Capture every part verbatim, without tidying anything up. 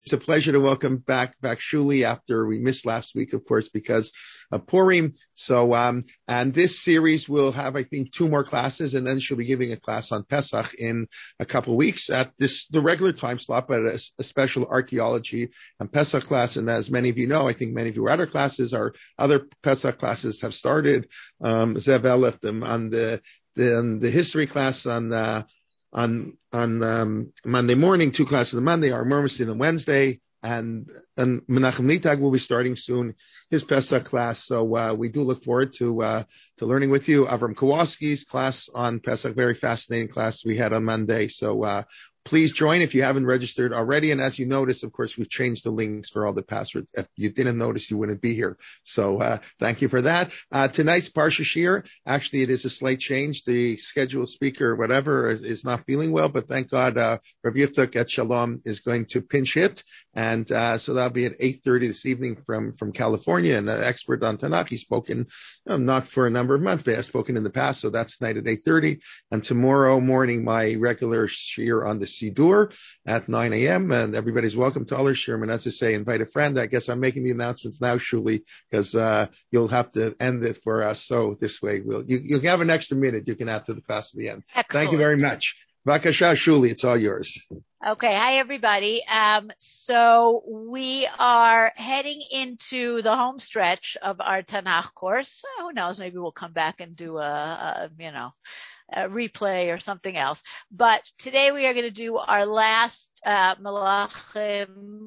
It's a pleasure to welcome back back Shuli after we missed last week, of course, because of Purim. So, um, and this series will have, I think, two more classes, and then she'll be giving a class on Pesach in a couple of weeks at this the regular time slot, but a, a special archaeology and Pesach class. And as many of you know, I think many of you are at our classes. Our other Pesach classes have started. Um, Zev left them on the the, on the history class on. Uh, On on um, Monday morning, two classes on Monday, our Murmusin on Wednesday, and and Menachem Litag will be starting soon his Pesach class. So uh, we do look forward to uh, to learning with you. Avram Kowalski's class on Pesach, very fascinating class we had on Monday. So uh, please join if you haven't registered already. And as you notice, of course, we've changed the links for all the passwords. If you didn't notice, you wouldn't be here. So uh, thank you for that. Uh, tonight's Parsha Shir, actually, it is a slight change. The scheduled speaker, whatever, is, is not feeling well, but thank God uh, Rav Yitzchak at Shalom is going to pinch hit. And uh, so that'll be at eight thirty this evening from, from California, and an expert on Tanakh. He's spoken, um, not for a number of months, but has spoken in the past. So that's tonight at eight thirty. And tomorrow morning, my regular Shir on the Sidur at nine a.m. And everybody's welcome to Aller Shir. And as I say, invite a friend. I guess I'm making the announcements now, Shuli, because uh, you'll have to end it for us. So this way, we'll you, you'll have an extra minute you can add to the class at the end. Excellent. Thank you very much. Vakasha, Shuli, it's all yours. Okay. Hi, everybody. Um, so we are heading into the home stretch of our Tanakh course. Who knows? Maybe we'll come back and do a, a you know, a replay or something else. But today we are going to do our last uh, Malachim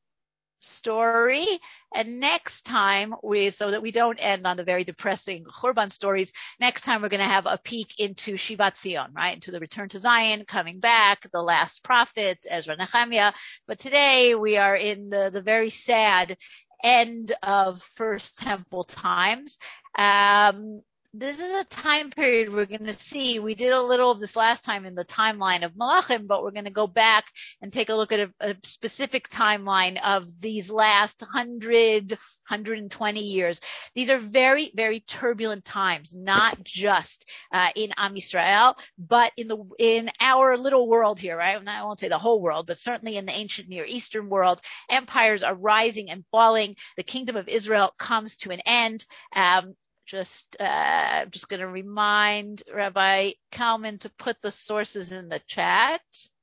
story, and next time we so that we don't end on the very depressing Churban stories, next time we're going to have a peek into Shivat Zion, right, into the return to Zion, coming back, the last prophets, Ezra, Nehemiah. But today we are in the the very sad end of First Temple times. um This is a time period we're going to see. We did a little of this last time in the timeline of Malachim, but we're going to go back and take a look at a, a specific timeline of these last one hundred, one hundred twenty years. These are very, very turbulent times, not just uh, in Am Yisrael, but in the in our little world here, right? I won't say the whole world, but certainly in the ancient Near Eastern world. Empires are rising and falling. The kingdom of Israel comes to an end. Um, Just, uh, I'm just going to remind Rabbi Kalman to put the sources in the chat.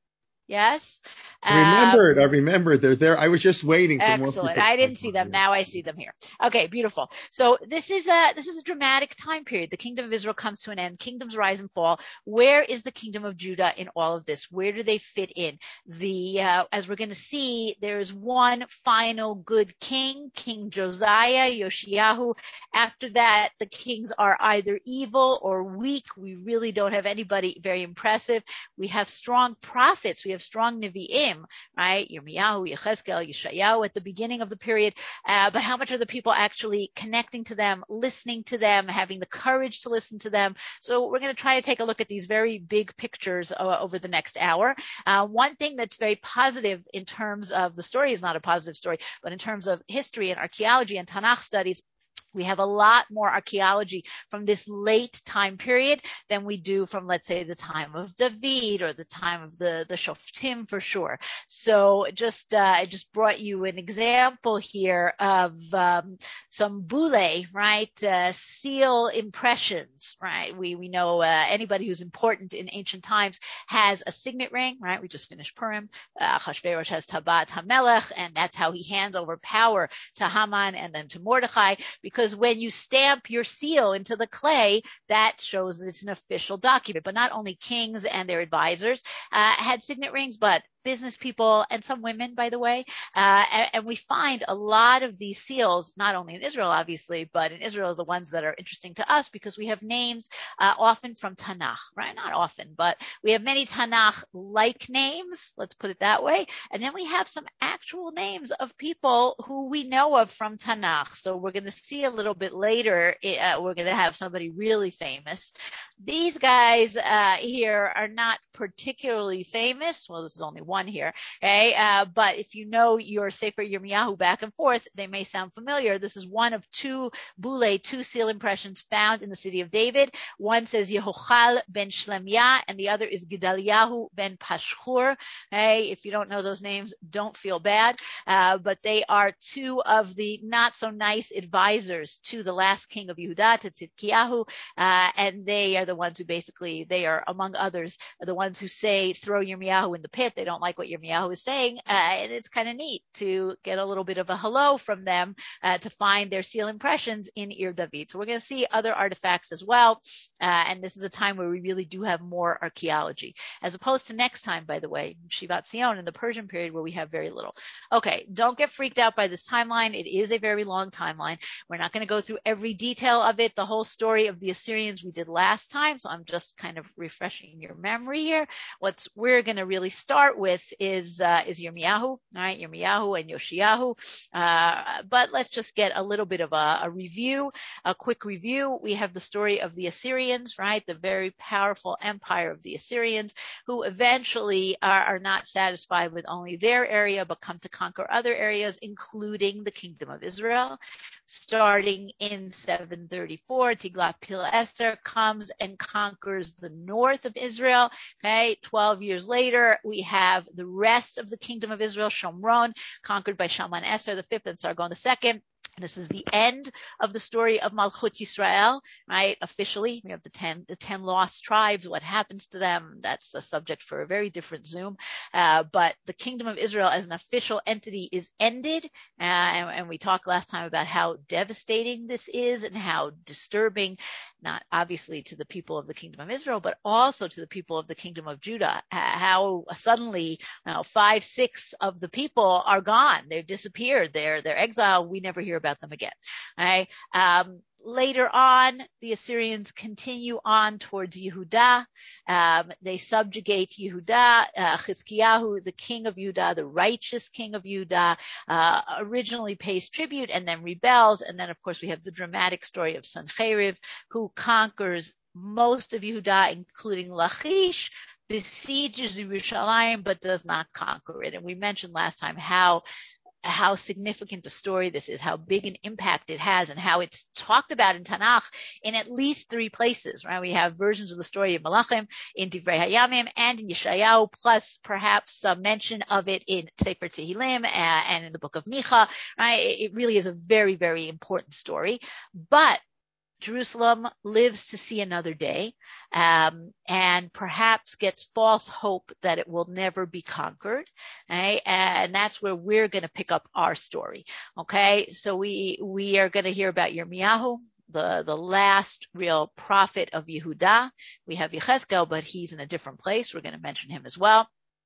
Yes. I remembered. Um, I remembered. They're there. I was just waiting for excellent. more people. I didn't see them. Now I see them here. Okay, beautiful. So this is a this is a dramatic time period. The kingdom of Israel comes to an end. Kingdoms rise and fall. Where is the kingdom of Judah in all of this? Where do they fit in? The uh, as we're going to see, there is one final good king, King Josiah, Yoshiyahu. After that, the kings are either evil or weak. We really don't have anybody very impressive. We have strong prophets. We have strong Nevi'im, right? Yirmiyahu, Yechezkel, Yeshayahu at the beginning of the period. Uh, but how much are the people actually connecting to them, listening to them, having the courage to listen to them? So we're going to try to take a look at these very big pictures uh, over the next hour. Uh, one thing that's very positive in terms of the story is not a positive story, but in terms of history and archaeology and Tanakh studies, we have a lot more archaeology from this late time period than we do from, let's say, the time of David or the time of the, the Shoftim for sure. So just, uh, I just brought you an example here of, um, some boule, right? Uh, seal impressions, right? We, we know, uh, anybody who's important in ancient times has a signet ring, right? We just finished Purim. Uh, Achashverosh has Tabat HaMelech, and that's how he hands over power to Haman and then to Mordechai, because Because when you stamp your seal into the clay, that shows that it's an official document. But not only kings and their advisors uh, had signet rings, but business people and some women, by the way. Uh, and, and we find a lot of these seals, not only in Israel, obviously, but in Israel is the ones that are interesting to us because we have names uh, often from Tanakh, right? Not often, but we have many Tanakh-like names, let's put it that way. And then we have some actual names of people who we know of from Tanakh. So we're going to see a little bit later, uh, we're going to have somebody really famous. These guys uh, here are not particularly famous. Well, this is only one here. Okay. Uh, but if you know your Sefer Yirmiyahu back and forth, they may sound familiar. This is one of two bule, two seal impressions found in the city of David. One says Yehochal ben Shlemya, and the other is Gedaliahu ben Pashhur. Hey, if you don't know those names, don't feel bad. Uh, but they are two of the not so nice advisors to the last king of Yehuda, to Tzidkiyahu, uh, and they are the ones who basically, they are, among others, are the ones who say, throw Yirmiyahu in the pit. They don't like what Yirmiyahu is saying, uh, and it's kind of neat to get a little bit of a hello from them, uh, to find their seal impressions in Ir David. So we're going to see other artifacts as well, uh, and this is a time where we really do have more archaeology, as opposed to next time, by the way, Shivat Zion in the Persian period, where we have very little. Okay, don't get freaked out by this timeline. It is a very long timeline. We're not going to go through every detail of it, the whole story of the Assyrians we did last time, so I'm just kind of refreshing your memory here. What we're going to really start with is uh, is Yirmiyahu, all right, Yirmiyahu and Yoshiyahu. Uh, but let's just get a little bit of a, a review, a quick review. We have the story of the Assyrians, right, the very powerful empire of the Assyrians, who eventually are, are not satisfied with only their area, but come to conquer other areas, including the kingdom of Israel. Starting in seven thirty-four, Tiglath-Pileser comes and conquers the north of Israel. Okay, twelve years later, we have the rest of the kingdom of Israel, Shomron, conquered by Shalmaneser the fifth and Sargon the second. This is the end of the story of Malchut Yisrael, right? Officially, we have the ten, the ten lost tribes. What happens to them? That's a subject for a very different Zoom. Uh, but the kingdom of Israel as an official entity is ended. Uh, and, and we talked last time about how devastating this is and how disturbing, not obviously to the people of the kingdom of Israel, but also to the people of the kingdom of Judah. Uh, how suddenly, you know, five, six of the people are gone. They've disappeared. They're, they're exiled. We never hear about them again. Right? Um, later on, the Assyrians continue on towards Yehuda. Um, they subjugate Yehuda. Uh, Chizkiyahu, the king of Yehuda, the righteous king of Yehuda, uh, originally pays tribute and then rebels. And then, of course, we have the dramatic story of Sancheriv, who conquers most of Yehuda, including Lachish, besieges Yerushalayim, but does not conquer it. And we mentioned last time how how significant a story this is, how big an impact it has, and how it's talked about in Tanakh in at least three places, right? We have versions of the story of Malachim in Divrei Hayamim and in Yeshayahu, plus perhaps some mention of it in Sefer Tehillim and in the book of Micha, right? It really is a very, very important story. But Jerusalem lives to see another day, um, and perhaps gets false hope that it will never be conquered. Okay? And that's where we're going to pick up our story. Okay. So we, we are going to hear about Yirmiyahu, the, the last real prophet of Yehuda. We have Yechezkel, but he's in a different place. We're going to mention him as well.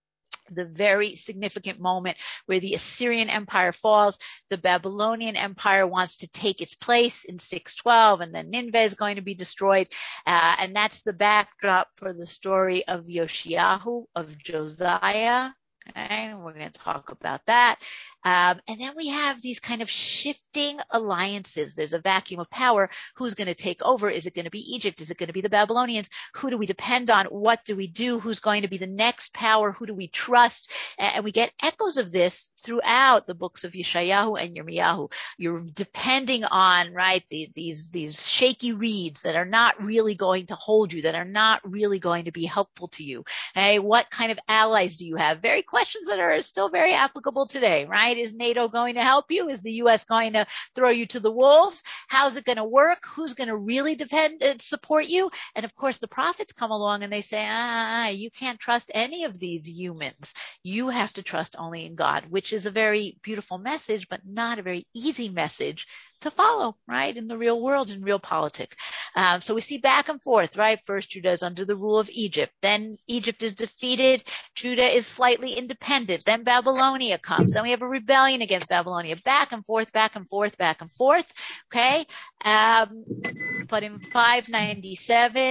The very significant moment where the Assyrian Empire falls, the Babylonian Empire wants to take its place in six twelve, and then Nineveh is going to be destroyed. Uh, and that's the backdrop for the story of Yoshiyahu, of Josiah. Okay, we're going to talk about that. Um, and then we have these kind of shifting alliances. There's a vacuum of power. Who's going to take over? Is it going to be Egypt? Is it going to be the Babylonians? Who do we depend on? What do we do? Who's going to be the next power? Who do we trust? And we get echoes of this throughout the books of Yeshayahu and Yirmiyahu. You're depending on, right, the, these, these shaky reeds that are not really going to hold you, that are not really going to be helpful to you. Hey, what kind of allies do you have? Very questions that are still very applicable today, right? Is NATO going to help you? Is the U S going to throw you to the wolves? How's it going to work? Who's going to really depend and support you? And of course, the prophets come along and they say, ah, you can't trust any of these humans. You have to trust only in God, which is a very beautiful message, but not a very easy message to follow, right, in the real world, in real politics. Um, so we see back and forth, right? First, Judah is under the rule of Egypt. Then Egypt is defeated. Judah is slightly independent. Then Babylonia comes. Then we have a rebellion against Babylonia. Back and forth, back and forth, back and forth. Okay. Um, but in five ninety-seven,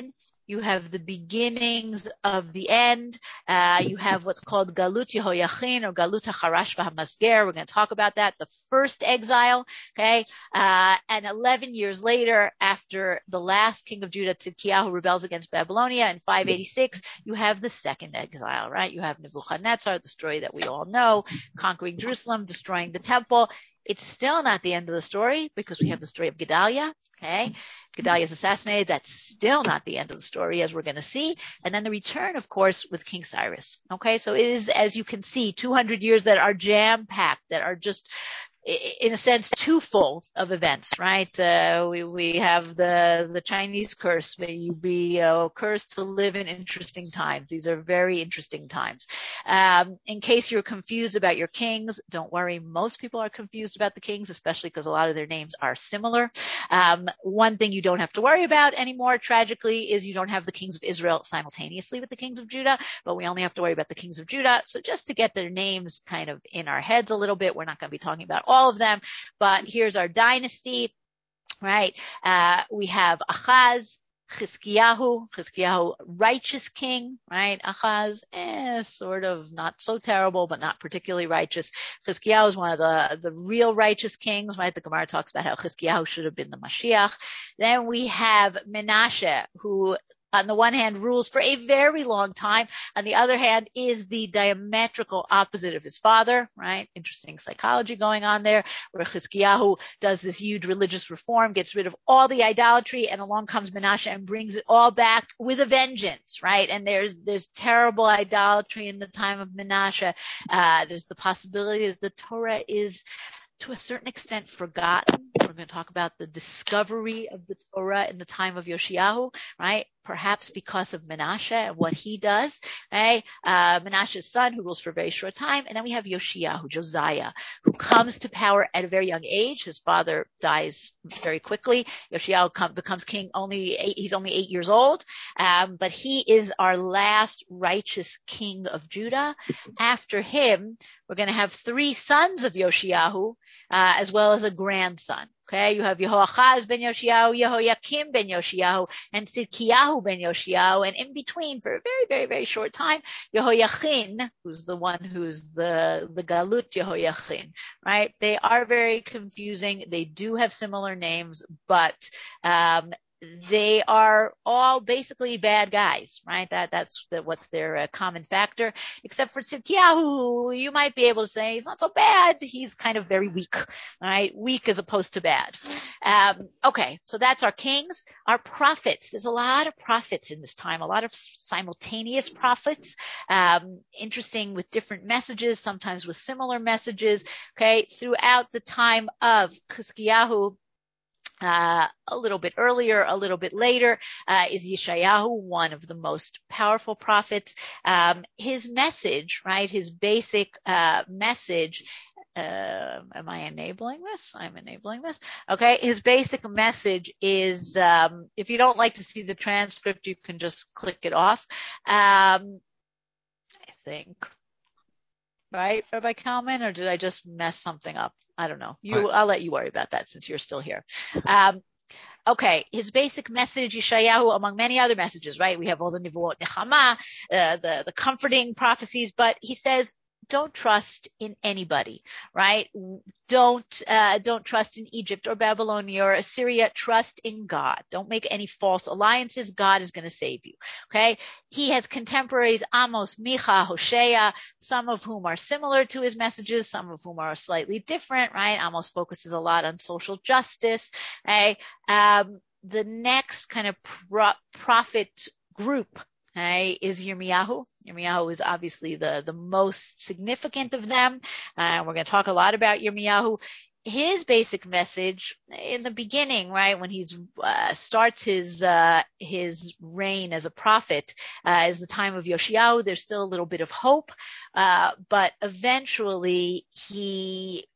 You have the beginnings of the end. Uh, you have what's called Galut Yehoyachin or Galut HaCharash VaHamasger. We're going to talk about that. The first exile, okay? Uh, and eleven years later, after the last king of Judah, Tzidkiyahu, rebels against Babylonia in five eighty-six, you have the second exile, right? You have Nebuchadnezzar, the story that we all know, conquering Jerusalem, destroying the temple. It's still not the end of the story because we have the story of Gedaliah. Okay. Gedaliah is assassinated. That's still not the end of the story, as we're going to see. And then the return, of course, with King Cyrus. Okay. So it is, as you can see, two hundred years that are jam packed, that are just, in a sense, too full of events, right? Uh, we, we have the, the Chinese curse. May you be uh, cursed to live in interesting times. These are very interesting times. Um, in case you're confused about your kings, don't worry. Most people are confused about the kings, especially because a lot of their names are similar. Um, one thing you don't have to worry about anymore, tragically, is you don't have the kings of Israel simultaneously with the kings of Judah, but we only have to worry about the kings of Judah. So just to get their names kind of in our heads a little bit, we're not going to be talking about all of them, but here's our dynasty, right? Uh, we have Achaz, Chizkiyahu, Chizkiyahu, righteous king, right? Achaz, eh, sort of not so terrible, but not particularly righteous. Chizkiyahu is one of the, the real righteous kings, right? The Gemara talks about how Chizkiyahu should have been the Mashiach. Then we have Menashe, who on the one hand rules for a very long time. On the other hand is the diametrical opposite of his father, right? Interesting psychology going on there, where Chizkiyahu does this huge religious reform, gets rid of all the idolatry, and along comes Menashe and brings it all back with a vengeance, right? And there's, there's terrible idolatry in the time of Menashe. Uh, there's the possibility that the Torah is to a certain extent forgotten. We're going to talk about the discovery of the Torah in the time of Yoshiyahu, right? Perhaps because of Menashe and what he does, right? Uh, Menashe's son, who rules for a very short time. And then we have Yoshiyahu, Josiah, who comes to power at a very young age. His father dies very quickly. Yoshiyahu come, becomes king only eight, he's only eight years old. Um, but he is our last righteous king of Judah. After him, we're going to have three sons of Yoshiyahu, uh, as well as a grandson. Okay, you have Yehoachaz ben Yoshiyahu, Yehoyakim ben Yoshiyahu, and Tzidkiyahu ben Yoshiyahu, and in between, for a very, very, very short time, Yehoyachin, who's the one who's the the Galut Yehoyachin, right? They are very confusing. They do have similar names, but um, they are all basically bad guys, right? That that's the, what's their uh, common factor, except for Tzidkiyahu, who you might be able to say he's not so bad. He's kind of very weak, right? Weak as opposed to bad. Um, okay, so that's our kings. Our prophets. There's a lot of prophets in this time, a lot of simultaneous prophets. Um, interesting with different messages, sometimes with similar messages. Okay, throughout the time of Chizkiyahu, Uh, a little bit earlier, a little bit later, uh, is Yeshayahu, one of the most powerful prophets. Um, his message, right, his basic uh, message, uh, am I enabling this? I'm enabling this. Okay, his basic message is, um, if you don't like to see the transcript, you can just click it off. Um, I think. Right, Rabbi Kalman, or did I just mess something up? I don't know. You, I'll let you worry about that since you're still here. Um, okay, his basic message, Yeshayahu, among many other messages, right? We have all the Nivuot Nechama, uh, the, the comforting prophecies, but he says, don't trust in anybody, right? Don't, uh, don't trust in Egypt or Babylonia or Assyria. Trust in God. Don't make any false alliances. God is going to save you. Okay. He has contemporaries, Amos, Micha, Hosea, some of whom are similar to his messages, some of whom are slightly different, right? Amos focuses a lot on social justice, right? Um, the next kind of pro- prophet group, okay, is Yirmiyahu. Yirmiyahu is obviously the, the most significant of them. Uh, we're going to talk a lot about Yirmiyahu. His basic message in the beginning, right, when he's uh, starts his uh, his reign as a prophet, uh, is the time of Yoshiyahu. There's still a little bit of hope, uh, but eventually he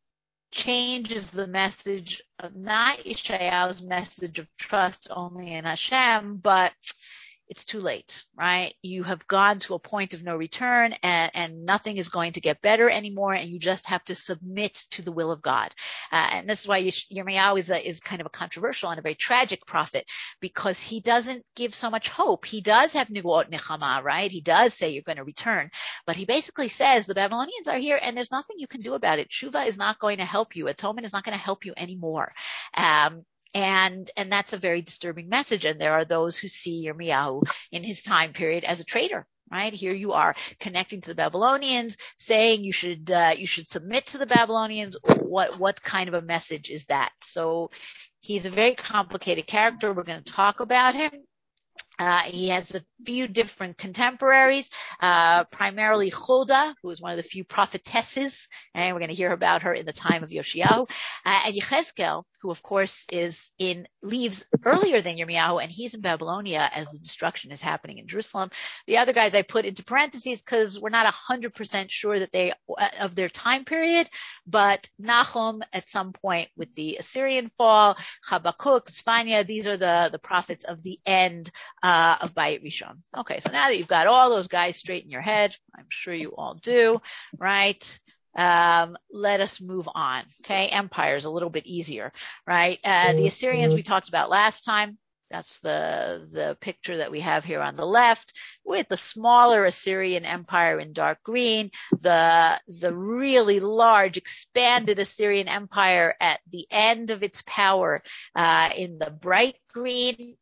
changes the message of not Yeshayahu's message of trust only in Hashem, but it's too late, right? You have gone to a point of no return, and, and nothing is going to get better anymore, and you just have to submit to the will of God. Uh, and this is why Yirmiyahu is, a, is kind of a controversial and a very tragic prophet, because he doesn't give so much hope. He does have nivuot nechama, right? He does say you're going to return, but he basically says the Babylonians are here and there's nothing you can do about it. Tshuva is not going to help you. Atonement is not going to help you anymore. Um, And, and that's a very disturbing message. And there are those who see Yirmiyahu in his time period as a traitor, right? Here you are connecting to the Babylonians, saying you should, uh, you should submit to the Babylonians. What, what kind of a message is that? So he's a very complicated character. We're going to talk about him. Uh, he has a few different contemporaries, uh, primarily Huldah, who is one of the few prophetesses, and we're going to hear about her in the time of Yoshiyahu, uh, and Yechezkel, who of course is in, leaves earlier than Yirmiyahu, and he's in Babylonia as the destruction is happening in Jerusalem. The other guys I put into parentheses because we're not one hundred percent sure that they, of their time period, but Nahum at some point with the Assyrian fall, Habakkuk, Tzfania, these are the, the prophets of the end Uh, of Bayit Rishon. Okay, so now that you've got all those guys straight in your head, I'm sure you all do, right? Um, let us move on. Okay, empire is a little bit easier, right? Uh, the Assyrians we talked about last time. That's the the picture that we have here on the left, with the smaller Assyrian Empire in dark green, the the really large expanded Assyrian Empire at the end of its power uh, in the bright green.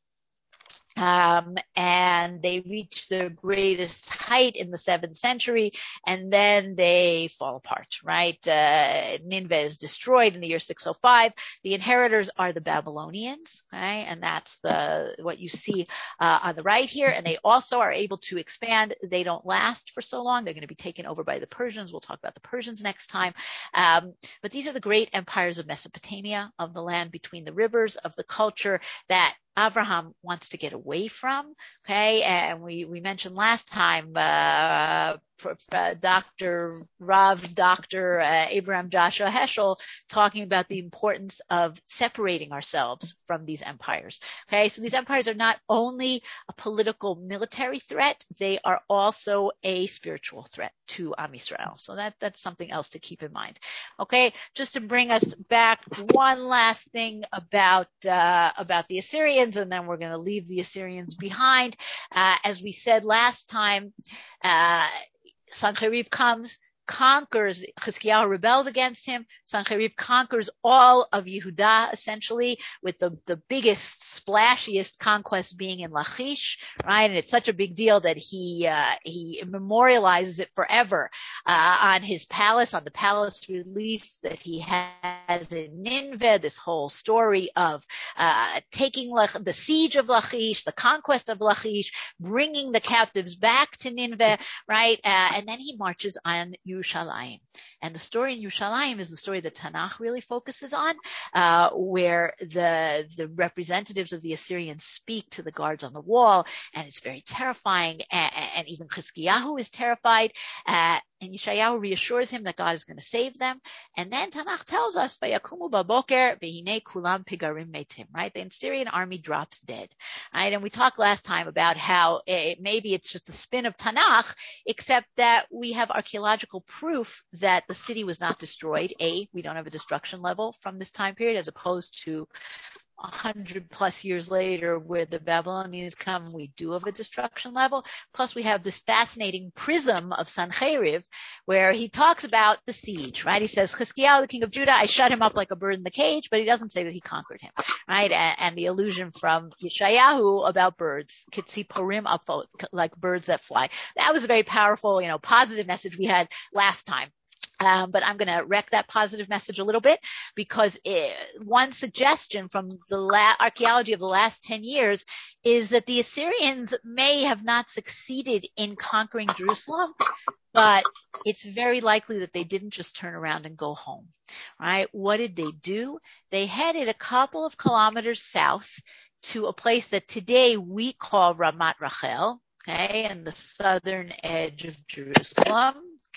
Um, and they reach their greatest height in the seventh century, and then they fall apart, right? Uh, Nineveh is destroyed in the year six oh five. The inheritors are the Babylonians, okay? And that's the, what you see, uh, on the right here. And they also are able to expand. They don't last for so long. They're going to be taken over by the Persians. We'll talk about the Persians next time. Um, but these are the great empires of Mesopotamia, of the land between the rivers, of the culture that Abraham wants to get away from, okay? And we, we mentioned last time, uh, uh, Doctor Rav, Doctor Uh, Abraham Joshua Heschel talking about the importance of separating ourselves from these empires, okay? So these empires are not only a political military threat, they are also a spiritual threat to Am Yisrael. So that, that's something else to keep in mind, okay? Just to bring us back, one last thing about, uh, about the Assyrians, and then we're going to leave the Assyrians behind. Uh, as we said last time, uh, Sancherib comes, conquers, Chizkiyahu rebels against him. Sancherib conquers all of Yehuda, essentially, with the, the biggest, splashiest conquest being in Lachish, right? And it's such a big deal that he, uh, he memorializes it forever, uh, on his palace, on the palace relief that he has in Nineveh, this whole story of, uh, taking Lach- the siege of Lachish, the conquest of Lachish, bringing the captives back to Nineveh, right? Uh, and then he marches on Yerushalayim. And the story in Yerushalayim is the story that Tanakh really focuses on, uh, where the, the representatives of the Assyrians speak to the guards on the wall, and it's very terrifying, and, and even Chizkiyahu is terrified, uh, and Yeshayahu reassures him that God is going to save them. And then Tanakh tells us, Vayakumu baboker v'hinei kulam pigarim metim, right? The Assyrian army drops dead, right? And we talked last time about how it, maybe it's just a spin of Tanakh, except that we have archaeological proof that the city was not destroyed. A, we don't have a destruction level from this time period, as opposed to a hundred plus years later, where the Babylonians come, we do have a destruction level. Plus, we have this fascinating prism of Sancheriv, where he talks about the siege, right? He says, Chizkiyahu, the king of Judah, I shut him up like a bird in the cage, but he doesn't say that he conquered him, right? And, and the allusion from Yeshayahu about birds, Kitziporim up like birds that fly. That was a very powerful, you know, positive message we had last time. Um, but I'm going to wreck that positive message a little bit, because it, one suggestion from the la- archaeology of the last ten years is that the Assyrians may have not succeeded in conquering Jerusalem, but it's very likely that they didn't just turn around and go home, right? What did they do? They headed a couple of kilometers south to a place that today we call Ramat Rachel, okay, and the southern edge of Jerusalem.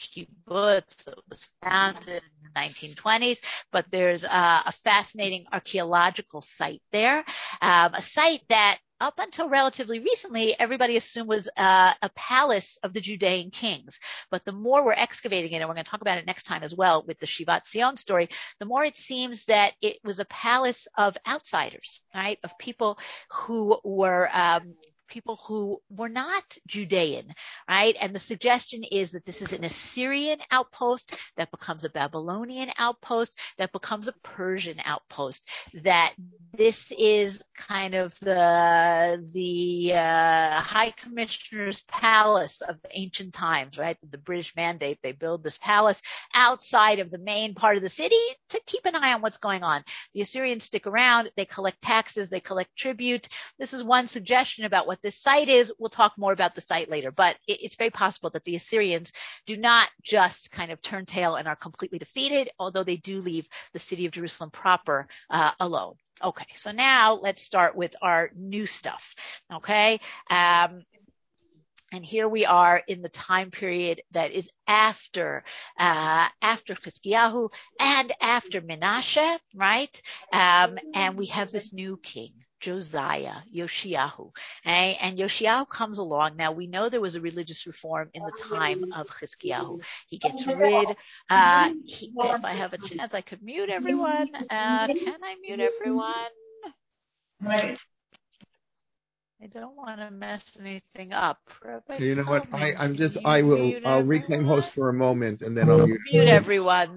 Kibbutz that was founded in the nineteen twenties, but there's uh, a fascinating archaeological site there, um, a site that up until relatively recently, everybody assumed was uh, a palace of the Judean kings. But the more we're excavating it, and we're going to talk about it next time as well with the Shivat Zion story, the more it seems that it was a palace of outsiders, right? Of people who were um, people who were not Judean, right? And the suggestion is that this is an Assyrian outpost that becomes a Babylonian outpost that becomes a Persian outpost, that this is kind of the, the uh, High Commissioner's palace of ancient times, right? The British mandate, they build this palace outside of the main part of the city to keep an eye on what's going on. The Assyrians stick around, they collect taxes, they collect tribute. This is one suggestion about what this site is. We'll talk more about the site later, but it, it's very possible that the Assyrians do not just kind of turn tail and are completely defeated, although they do leave the city of Jerusalem proper uh, alone. Okay, so now let's start with our new stuff. Okay, um, and here we are in the time period that is after uh, after Chizkiyahu and after Menashe, right? Um, and we have this new king, Josiah, Yoshiyahu. Okay? And Yoshiyahu comes along. Now, we know there was a religious reform in the time of Chizkiyahu. He gets rid, uh, he, if I have a chance, I could mute everyone. Uh, can I mute everyone? I don't want to mess anything up. Rabbi You know what? I, Kalman, I'm can just, you I will, mute I'll reclaim everyone? host for a moment and then I'll mute. Mute everyone.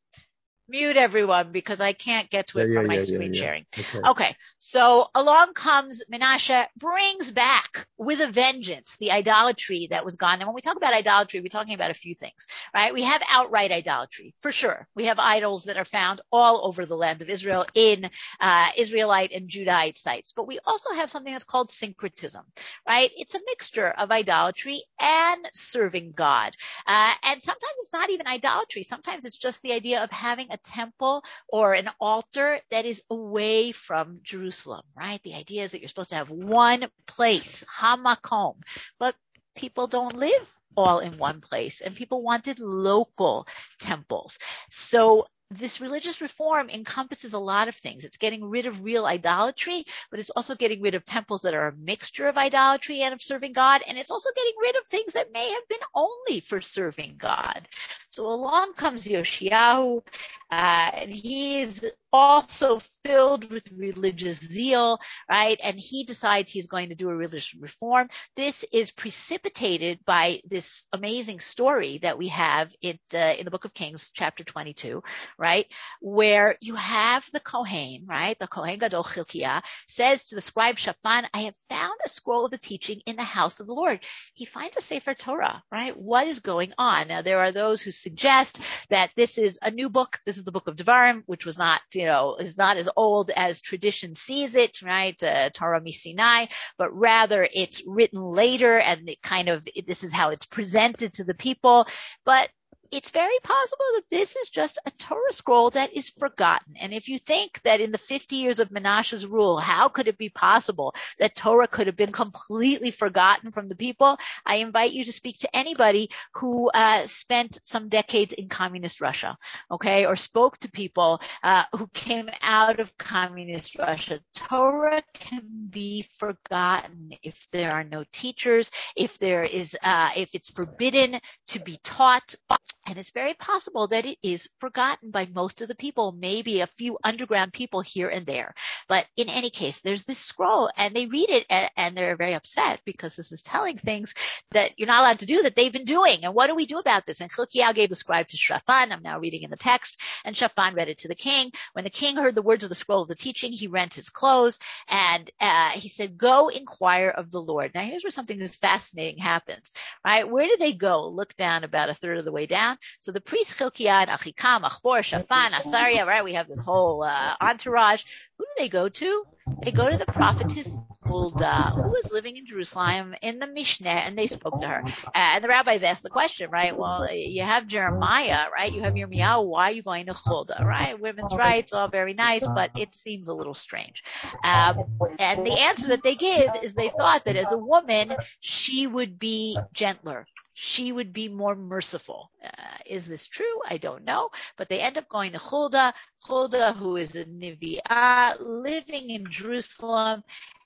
Mute everyone because I can't get to Yeah, it yeah, from my yeah, screen yeah, yeah. sharing. Okay. Okay, so along comes Menashe, brings back with a vengeance the idolatry that was gone. And when we talk about idolatry, we're talking about a few things, right? We have outright idolatry, for sure. We have idols that are found all over the land of Israel in uh, Israelite and Judahite sites. But we also have something that's called syncretism, right? It's a mixture of idolatry and serving God. Uh, and sometimes it's not even idolatry. Sometimes it's just the idea of having a temple or an altar that is away from Jerusalem, right? The idea is that you're supposed to have one place, Hamakom, but people don't live all in one place, and people wanted local temples. So this religious reform encompasses a lot of things. It's getting rid of real idolatry, but it's also getting rid of temples that are a mixture of idolatry and of serving God. And it's also getting rid of things that may have been only for serving God. So along comes Yoshiyahu, uh, and he is also filled with religious zeal, right? And he decides he's going to do a religious reform. This is precipitated by this amazing story that we have in the, in the book of Kings, chapter twenty-two, right? Where you have the Kohen, right? The Kohen Gadol Chilkiah says to the scribe Shaphan, I have found a scroll of the teaching in the house of the Lord. He finds a Sefer Torah, right? What is going on? Now, there are those who suggest that this is a new book. This is the book of Devarim, which was not, you know, is not as old as tradition sees it, right? Uh, Torah Misinai, but rather it's written later and it kind of, this is how it's presented to the people. But it's very possible that this is just a Torah scroll that is forgotten. And if you think that in the fifty years of Menashe's rule, how could it be possible that Torah could have been completely forgotten from the people? I invite you to speak to anybody who uh, spent some decades in communist Russia, okay, or spoke to people uh, who came out of communist Russia. Torah can be forgotten if there are no teachers, if there is, uh, if it's forbidden to be taught. And it's very possible that it is forgotten by most of the people, maybe a few underground people here and there. But in any case, there's this scroll and they read it and, and they're very upset because this is telling things that you're not allowed to do that they've been doing. And what do we do about this? And Chilkiah gave the scribe to Shaphan. I'm now reading in the text. And Shaphan read it to the king. When the king heard the words of the scroll of the teaching, he rent his clothes and uh, he said, go inquire of the Lord. Now here's where something that's fascinating happens, right? Where do they go? Look down about a third of the way down. So the priest Chilkiah and Achikam, Achbor, Shaphan, Asariah, right? We have this whole uh, entourage. Who do they go to? They go to the prophetess Huldah, who was living in Jerusalem in the Mishnah, and they spoke to her. Uh, and the rabbis asked the question, right? Well, you have Jeremiah, right? You have Yirmiyahu. Why are you going to Huldah, right? Women's rights, all very nice, but it seems a little strange. Um, and the answer that they give is they thought that as a woman, she would be gentler. She would be more merciful. Uh, is this true? I don't know. But they end up going to Huldah, Huldah, who is a Nevi'ah, living in Jerusalem.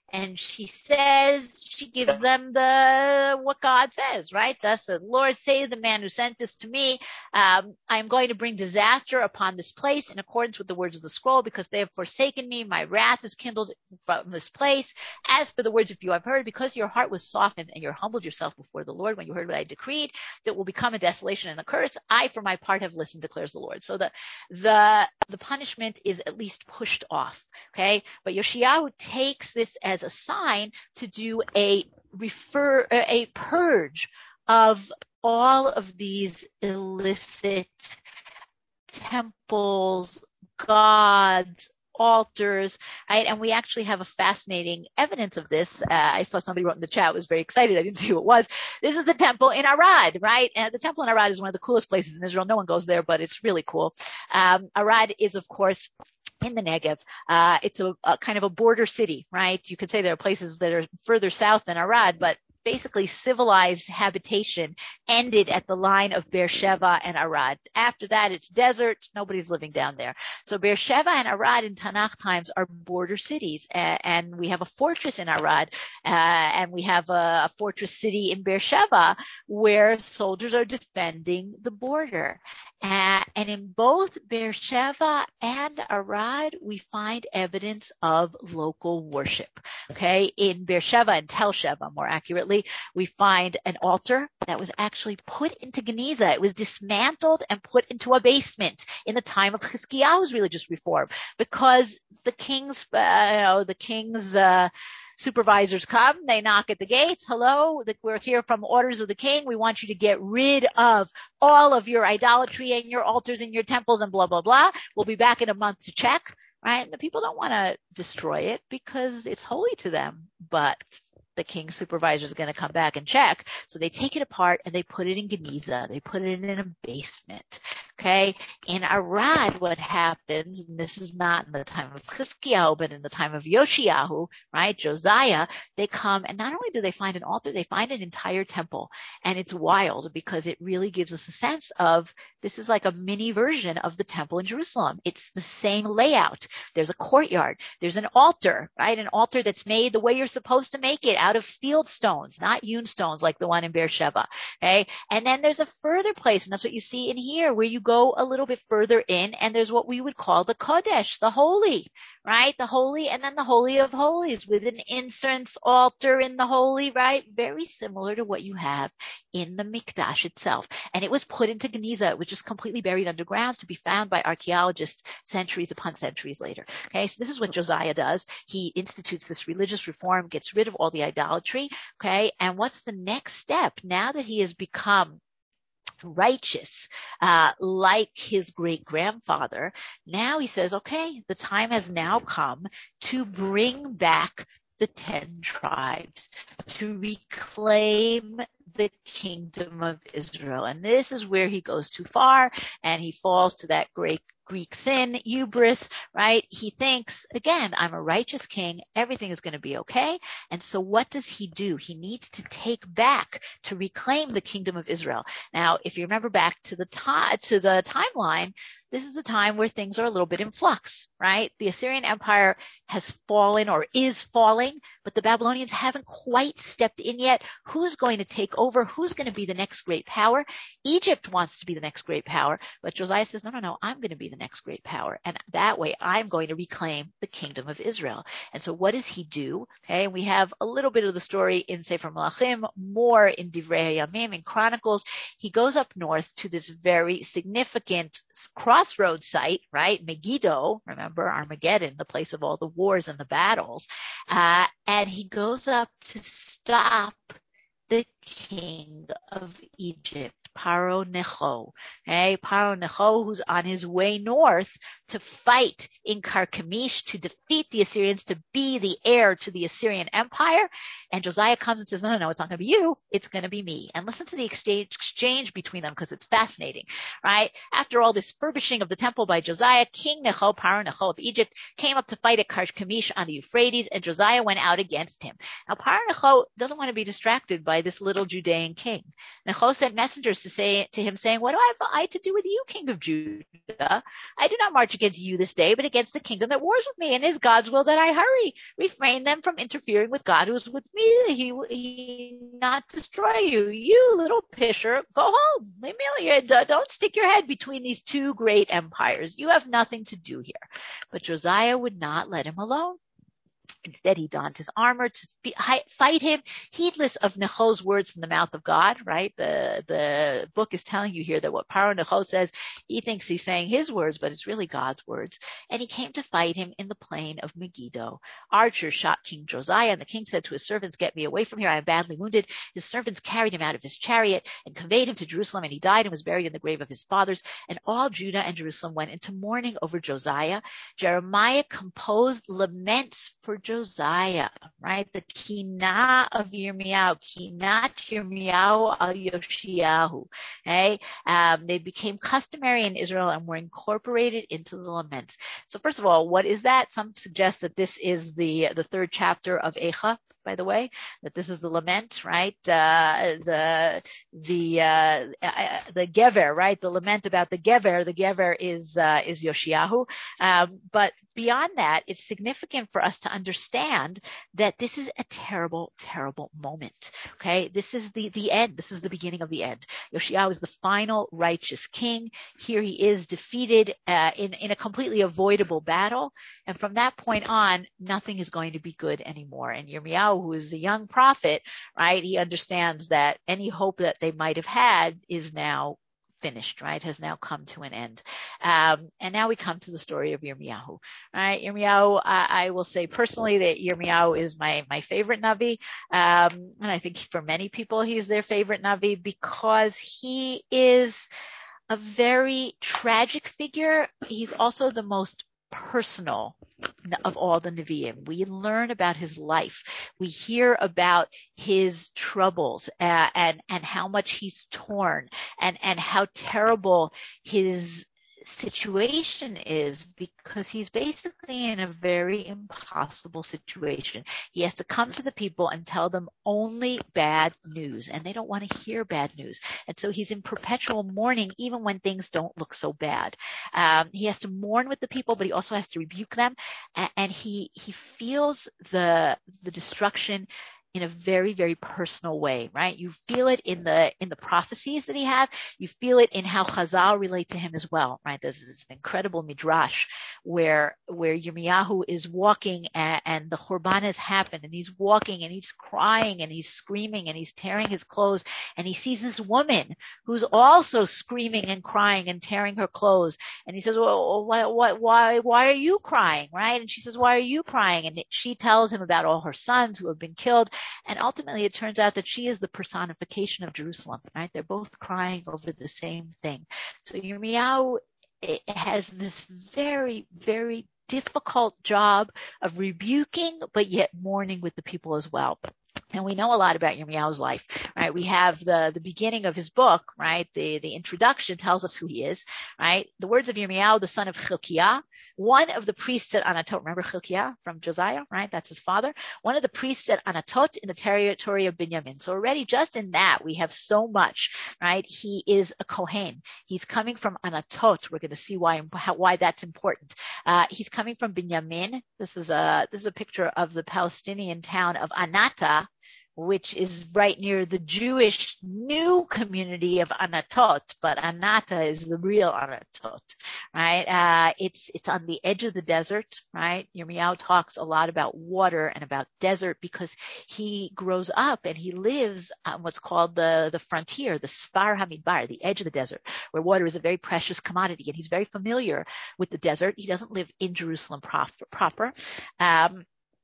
And she says, she gives them the, what God says, right? Thus says, Lord, say to the man who sent this to me, um, I am going to bring disaster upon this place in accordance with the words of the scroll, because they have forsaken me. My wrath is kindled from this place. As for the words of you have heard, because your heart was softened and you humbled yourself before the Lord when you heard what I decreed, that will become a desolation and a curse. I, for my part, have listened, declares the Lord. So the, the, the punishment is at least pushed off. Okay. But Yoshiyahu takes this as a sign to do a refer, a purge of all of these illicit temples, gods, altars, right? And we actually have a fascinating evidence of this. Uh, I saw somebody wrote in the chat, was very excited. I didn't see who it was. This is the temple in Arad, right? And the temple in Arad is one of the coolest places in Israel. No one goes there, but it's really cool. Um, Arad is, of course, in the Negev. Uh, it's a, a kind of a border city, right? You could say there are places that are further south than Arad, but basically civilized habitation ended at the line of Beersheba and Arad. After that, it's desert. Nobody's living down there. So Beersheba and Arad in Tanakh times are border cities. Uh, and we have a fortress in Arad, uh, and we have a, a fortress city in Beersheba where soldiers are defending the border. Uh, and in both Beersheba and Arad, we find evidence of local worship. Okay. In Beersheba and Tel Sheva, more accurately, we find an altar that was actually put into Geniza. It was dismantled and put into a basement in the time of Chizkiyahu's religious reform, because the king's, uh, you know, the king's, uh, supervisors come, they knock at the gates. Hello, we're here from orders of the king. We want you to get rid of all of your idolatry and your altars and your temples and blah, blah, blah. We'll be back in a month to check, right? And the people don't want to destroy it because it's holy to them, but the king's supervisor is going to come back and check. So they take it apart and they put it in Geniza. They put it in a basement. Okay. In Arad, what happens, and this is not in the time of Chizkiyahu, but in the time of Yoshiyahu, right? Josiah, they come, and not only do they find an altar, they find an entire temple. And it's wild because it really gives us a sense of, this is like a mini version of the temple in Jerusalem. It's the same layout. There's a courtyard. There's an altar, right? An altar that's made the way you're supposed to make it, out of field stones, not hewn stones like the one in Beersheba. Okay. And then there's a further place, and that's what you see in here, where you go a little bit further in, and there's what we would call the Kodesh, the holy, right? The holy, and then the Holy of Holies with an incense altar in the holy, right? Very similar to what you have in the Mikdash itself. And it was put into Geniza. It was just completely buried underground to be found by archaeologists centuries upon centuries later. Okay. So this is what Josiah does. He institutes this religious reform, gets rid of all the idolatry. Okay. And what's the next step now that he has become righteous, uh, like his great grandfather? Now he says, okay, the time has now come to bring back the ten tribes, to reclaim the kingdom of Israel. And this is where he goes too far, and he falls to that great Greek sin, hubris, right? He thinks, again, I'm a righteous king. Everything is going to be okay. And so what does he do? He needs to take back, to reclaim the kingdom of Israel. Now, if you remember back to the time, to the timeline, this is a time where things are a little bit in flux, right? The Assyrian Empire has fallen or is falling, but the Babylonians haven't quite stepped in yet. Who's going to take over? Who's going to be the next great power? Egypt wants to be the next great power, but Josiah says, no, no, no, I'm going to be the next great power. And that way I'm going to reclaim the kingdom of Israel. And so what does he do? Okay. And we have a little bit of the story in Sefer Melachim, more in Divrei Hayamim, in Chronicles. He goes up north to this very significant crossroad site, right? Megiddo, remember Armageddon, the place of all the wars and the battles. Uh, and he goes up to stop the king of Egypt, Paro Necho. Okay, Paro Necho, who's on his way north to fight in Carchemish to defeat the Assyrians, to be the heir to the Assyrian Empire. And Josiah comes and says, no, no, no, it's not going to be you. It's going to be me. And listen to the exchange, exchange between them, because it's fascinating, right? After all this furbishing of the temple by Josiah, King Necho, Paro Necho of Egypt, came up to fight at Carchemish on the Euphrates, and Josiah went out against him. Now, Paro Necho doesn't want to be distracted by this little Judean king. Necho sent messengers to to say to him, saying, what do I have I to do with you, king of Judah? I do not march against you this day, but against the kingdom that wars with me, and it is God's will that I hurry. Refrain them from interfering with God who is with me, that he, he not destroy you. You little pisher, go home. Leave me alone. Don't stick your head between these two great empires. You have nothing to do here. But Josiah would not let him alone. Instead, he donned his armor to fight him, heedless of Necho's words from the mouth of God, right? The, the book is telling you here that what Paro Necho says, he thinks he's saying his words, but it's really God's words. And he came to fight him in the plain of Megiddo. Archers shot King Josiah, and the king said to his servants, get me away from here. I am badly wounded. His servants carried him out of his chariot and conveyed him to Jerusalem, and he died and was buried in the grave of his fathers. And all Judah and Jerusalem went into mourning over Josiah. Jeremiah composed laments for Josiah, right? The Kina of Yirmiyahu, Kinat Yirmiyahu al Yoshiyahu. Okay? Um, they became customary in Israel and were incorporated into the laments. So first of all, what is that? Some suggest that this is the, the third chapter of Eicha, by the way, that this is the lament, right? Uh, the, the, uh, uh, the Gever, right? The lament about the Gever. The Gever is, uh, is Yoshiyahu. Um, but beyond that, it's significant for us to understand that this is a terrible, terrible moment. Okay. This is the, the end. This is the beginning of the end. Yoshiyahu is the final righteous king. Here he is defeated, uh, in, in a completely avoidable battle. And from that point on, nothing is going to be good anymore. And Yirmiyahu, who is the young prophet, right? He understands that any hope that they might have had is now finished, right? Has now come to an end. Um, and now we come to the story of Yirmiyahu, right? Yirmiyahu, I, I will say personally that Yirmiyahu is my, my favorite Navi. Um, and I think for many people, he's their favorite Navi because he is a very tragic figure. He's also the most personal of all the Nevi'im. We learn about his life. We hear about his troubles, uh, and, and how much he's torn, and, and how terrible his situation is, because he's basically in a very impossible situation. He has to come to the people and tell them only bad news, and they don't want to hear bad news. And so he's in perpetual mourning even when things don't look so bad. Um, he has to mourn with the people, but he also has to rebuke them, and, and he he feels the the destruction in a very, very personal way, right? You feel it in the in the prophecies that he had. You feel it in how Chazal relate to him as well, right? There's this incredible midrash where where Yirmiyahu is walking and, and the Churban has happened, and he's walking and he's crying and he's screaming and he's tearing his clothes, and he sees this woman who's also screaming and crying and tearing her clothes, and he says, well, why, why, why, why are you crying, right? And she says, why are you crying? And she tells him about all her sons who have been killed. And ultimately, it turns out that she is the personification of Jerusalem, right? They're both crying over the same thing. So Yirmiyahu has this very, very difficult job of rebuking, but yet mourning with the people as well. And we know a lot about Yirmiyahu's life, right? We have the, the beginning of his book, right? The, the introduction tells us who he is, right? The words of Yirmiyahu, the son of Chilkiah, one of the priests at Anatot. Remember Chilkiah from Josiah, right? That's his father. One of the priests at Anatot in the territory of Binyamin. So already just in that, we have so much, right? He is a Kohen. He's coming from Anatot. We're going to see why, how, why that's important. Uh, he's coming from Binyamin. This is a, this is a picture of the Palestinian town of Anata, which is right near the Jewish new community of Anatot, but Anata is the real Anatot, right? Uh, it's, it's on the edge of the desert, right? Yirmiyahu talks a lot about water and about desert because he grows up and he lives on what's called the, the frontier, the Sfar Hamidbar, the edge of the desert, where water is a very precious commodity, and he's very familiar with the desert. He doesn't live in Jerusalem proper. proper. Um,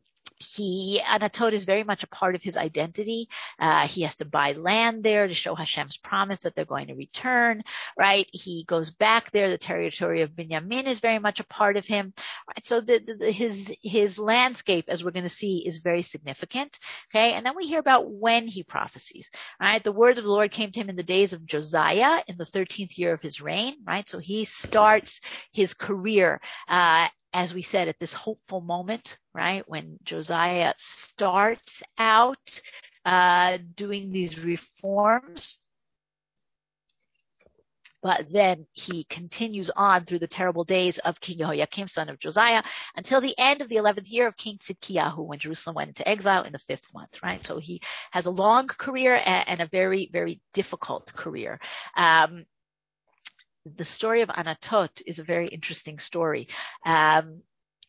He, Anatot is very much a part of his identity. Uh, he has to buy land there to show Hashem's promise that they're going to return, right? He goes back there. The territory of Binyamin is very much a part of him, right? So the, the, his, his landscape, as we're going to see, is very significant. Okay. And then we hear about when he prophesies, right? The words of the Lord came to him in the days of Josiah in the thirteenth year of his reign, right? So he starts his career, uh, as we said, at this hopeful moment, right, when Josiah starts out uh, doing these reforms. But then he continues on through the terrible days of King Jehoiakim, son of Josiah, until the end of the eleventh year of King Tzidkiyahu, when Jerusalem went into exile in the fifth month, right? So he has a long career and a very, very difficult career. Um, the story of Anatot is a very interesting story. Um,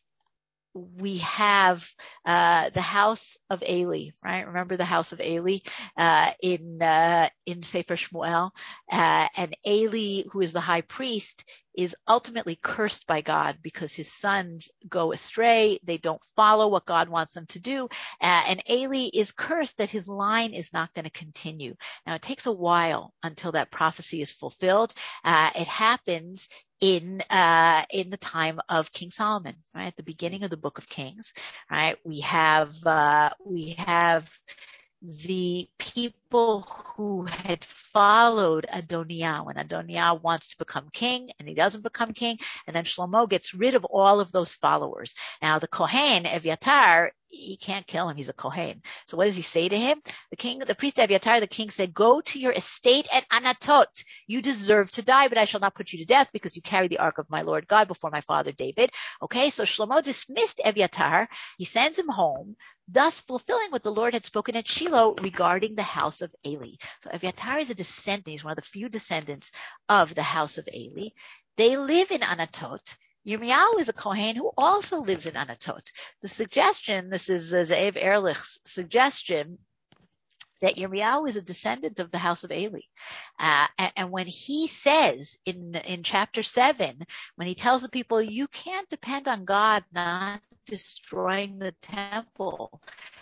we have uh, the house of Eli, right? Remember the house of Eli uh, in uh, in Sefer Shmuel, uh, and Eli, who is the high priest, is ultimately cursed by God because his sons go astray. They don't follow what God wants them to do, uh, and Eli is cursed that his line is not going to continue. Now it takes a while until that prophecy is fulfilled. Uh, it happens in uh in the time of King Solomon, right? At the beginning of the book of Kings, right? We have uh we have the people who had followed Adoniah when Adoniah wants to become king and he doesn't become king, and then Shlomo gets rid of all of those followers. Now the Kohen Evyatar, he can't kill him, he's a Kohen. So what does he say to him? The king, the priest Evyatar, the king said, go to your estate at Anatot. You deserve to die, but I shall not put you to death because you carry the ark of my Lord God before my father David. Okay, so Shlomo dismissed Evyatar. He sends him home, thus fulfilling what the Lord had spoken at Shiloh regarding the house of Eli. So Evyatar is a descendant. He's one of the few descendants of the house of Eli. They live in Anatot. Yirmiyahu is a Kohen who also lives in Anatot. The suggestion, this is uh, Ze'ev Ehrlich's suggestion, that Yirmiyahu is a descendant of the house of Eli. Uh, and, and when he says in, in chapter seven, when he tells the people, you can't depend on God not destroying the temple,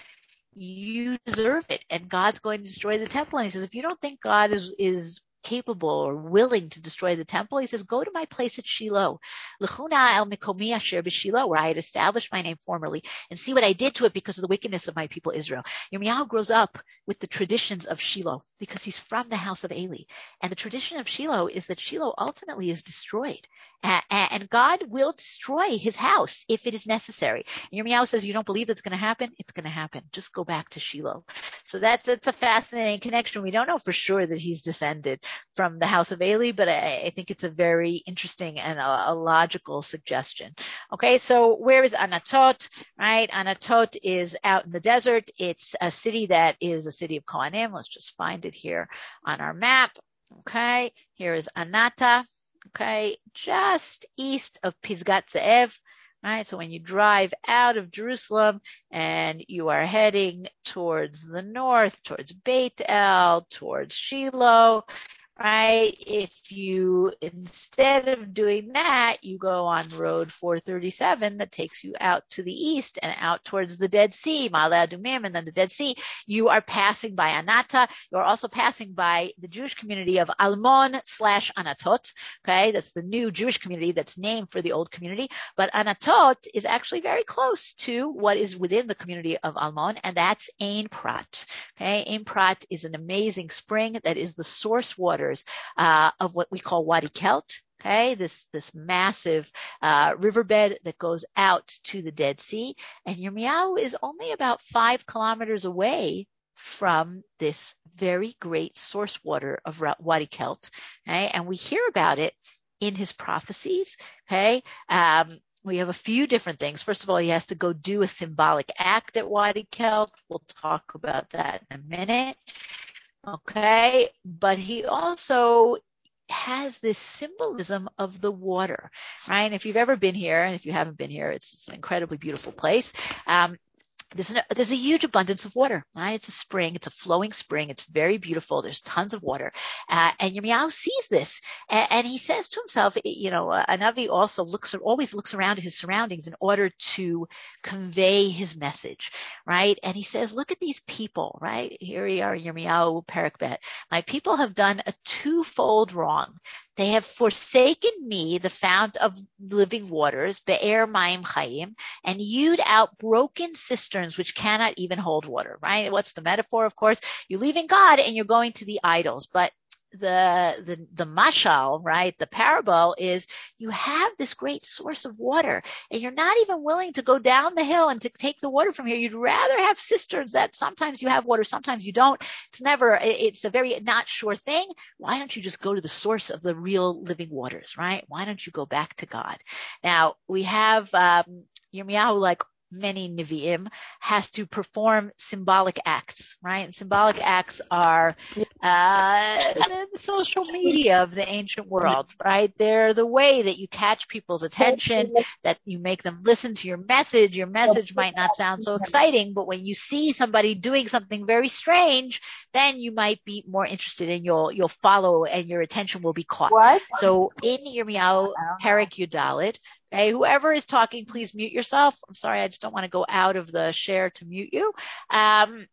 you deserve it, and God's going to destroy the temple. And he says, if you don't think God is, is capable or willing to destroy the temple, he says, go to my place at Shiloh, L'chuna el mikomi asher b'Shiloh, where I had established my name formerly, and see what I did to it because of the wickedness of my people Israel. Yirmiyahu grows up with the traditions of Shiloh because he's from the house of Eli. And the tradition of Shiloh is that Shiloh ultimately is destroyed. Uh, and God will destroy his house if it is necessary. And Yirmiyahu says, you don't believe it's going to happen? It's going to happen. Just go back to Shiloh. So that's, that's a fascinating connection. We don't know for sure that he's descended from the house of Eli, but I, I think it's a very interesting and a, a logical suggestion. Okay, so where is Anatot, right? Anatot is out in the desert. It's a city that is a city of Kohanim. Let's just find it here on our map. Okay, here is Anata. Okay, just east of Pisgat Ze'ev, right? So when you drive out of Jerusalem and you are heading towards the north, towards Beit El, towards Shiloh, right? If you, instead of doing that, you go on road four thirty-seven that takes you out to the east and out towards the Dead Sea, Ma'ale Adumim, and then the Dead Sea, you are passing by Anata. You're also passing by the Jewish community of Almon slash Anatot. Okay. That's the new Jewish community that's named for the old community. But Anatot is actually very close to what is within the community of Almon, and that's Ein Prat. Okay. Ein Prat is an amazing spring that is the source water Uh, of what we call Wadi Kelt, okay, this this massive uh, riverbed that goes out to the Dead Sea. And Yirmiyahu is only about five kilometers away from this very great source water of Wadi Kelt, okay, and we hear about it in his prophecies, okay. Um, we have a few different things. First of all, he has to go do a symbolic act at Wadi Kelt. We'll talk about that in a minute. Okay, but he also has this symbolism of the water, right? And if you've ever been here, and if you haven't been here, it's, it's an incredibly beautiful place. Um, There's, an, there's a huge abundance of water, right? It's a spring. It's a flowing spring. It's very beautiful. There's tons of water. Uh, and Yirmiyahu sees this, and, and he says to himself, you know, uh, Anavi also looks, always looks around at his surroundings in order to convey his message, right? And he says, look at these people, right? Here we are, Yirmiyahu, Perek Bet. My people have done a twofold wrong. They have forsaken me, the fount of living waters, Be'er Mayim Chayim, and hewed out broken cisterns which cannot even hold water, right? What's the metaphor? Of course, you're leaving God and you're going to the idols. But the, the, the mashal, right? The parable is you have this great source of water and you're not even willing to go down the hill and to take the water from here. You'd rather have cisterns that sometimes you have water, sometimes you don't. It's never, it's a very not sure thing. Why don't you just go to the source of the real living waters, right? Why don't you go back to God? Now we have, um, Yirmiyahu, like many Nevi'im, has to perform symbolic acts, right? And symbolic acts are uh, the social media of the ancient world, right? They're the way that you catch people's attention, that you make them listen to your message. Your message might not sound so exciting, but when you see somebody doing something very strange, then you might be more interested and you'll you'll follow and your attention will be caught. What? So in Yirmiyahu, Perek Yudalit, okay, whoever is talking, please mute yourself. I'm sorry, I just don't want to go out of the share to mute you. Um,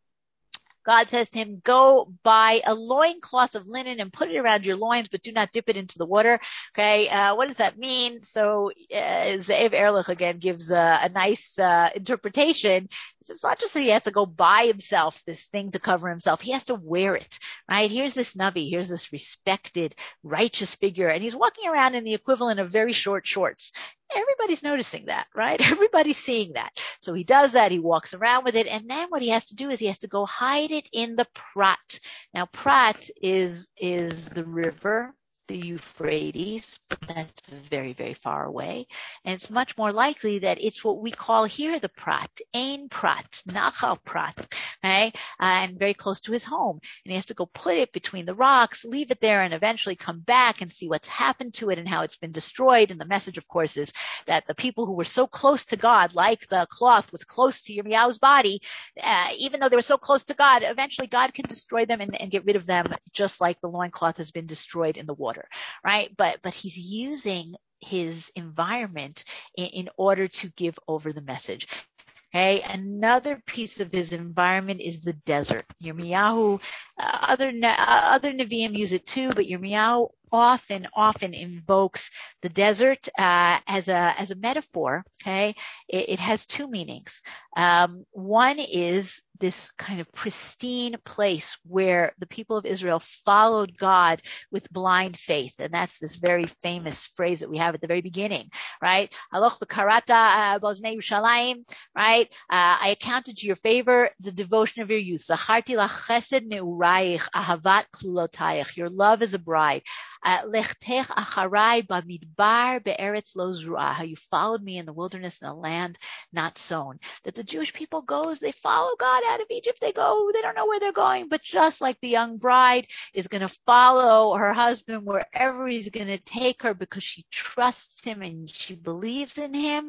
God says to him, go buy a loincloth of linen and put it around your loins, but do not dip it into the water. Okay. Uh, what does that mean? So, uh, Ze'ev Erlich again gives a, a nice, uh, interpretation. It's not just that he has to go buy himself this thing to cover himself. He has to wear it, right? Here's this Navi. Here's this respected, righteous figure. And he's walking around in the equivalent of very short shorts. Everybody's noticing that, right? Everybody's seeing that. So he does that. He walks around with it. And then what he has to do is he has to go hide it in the Prat. Now, Prat is, is the river, the Euphrates, but that's very, very far away. And it's much more likely that it's what we call here the Prat, Ein Prat, Nachal Prat, okay? Uh, and very close to his home. And he has to go put it between the rocks, leave it there, and eventually come back and see what's happened to it and how it's been destroyed. And the message, of course, is that the people who were so close to God, like the cloth was close to Yirmiyahu's body, uh, even though they were so close to God, eventually God can destroy them and, and get rid of them, just like the loincloth has been destroyed in the water. Right. But, but he's using his environment in, in order to give over the message. Okay. Another piece of his environment is the desert. Yirmiyahu, uh, other, uh, other Nevi'im use it too, but Yirmiyahu often, often invokes the desert, uh, as a, as a metaphor. Okay. It, it has two meanings. Um, one is this kind of pristine place where the people of Israel followed God with blind faith. And that's this very famous phrase that we have at the very beginning, right? Aloch v'karata b'oznei Yerushalayim, right? Uh, I accounted to your favor the devotion of your youth. Zacharti lach chesed ne'urayich, ahavat klulotayich. Your love is a bride. Lechtech acharai bamidbar be'eretz lo zruah. How you followed me in the wilderness in a land not sown. That the Jewish people goes, they follow God out of Egypt. They go, they don't know where they're going. But just like the young bride is going to follow her husband wherever he's going to take her because she trusts him and she believes in him,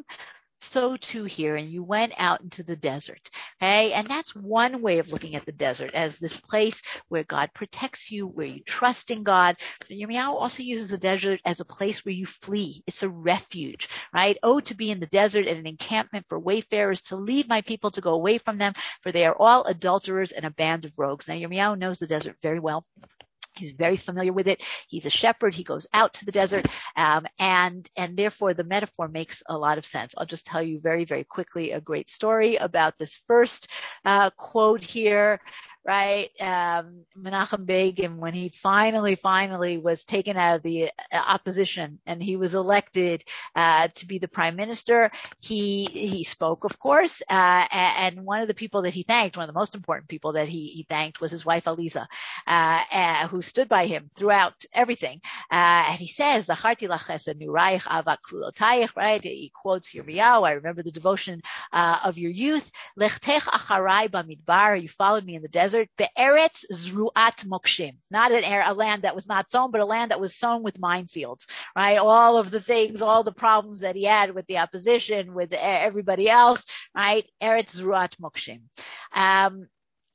so too here. And you went out into the desert. Okay. And that's one way of looking at the desert, as this place where God protects you, where you trust in God. But Yirmiyahu also uses the desert as a place where you flee. It's a refuge, right? Oh, to be in the desert at an encampment for wayfarers, to leave my people to go away from them, for they are all adulterers and a band of rogues. Now, Yirmiyahu knows the desert very well. He's very familiar with it. He's a shepherd. He goes out to the desert, um, and and therefore the metaphor makes a lot of sense. I'll just tell you very, very quickly a great story about this first uh, quote here. Right, um, Menachem Begin, when he finally, finally was taken out of the opposition and he was elected uh, to be the prime minister, he he spoke, of course, uh, and one of the people that he thanked, one of the most important people that he, he thanked, was his wife Aliza, uh, uh, who stood by him throughout everything. Uh, and he says, "Zacharti lach chesed ne'urayich ahavat klulotayich." Right, he quotes Yirmiyahu. I remember the devotion uh, of your youth. Lechtech acharai bamidbar. You followed me in the desert. Be'eretz zruat mokshim, not an air, a land that was not sown, but a land that was sown with minefields, right? All of the things, all the problems that he had with the opposition, with everybody else, right? Eretz zruat mokshim. Um,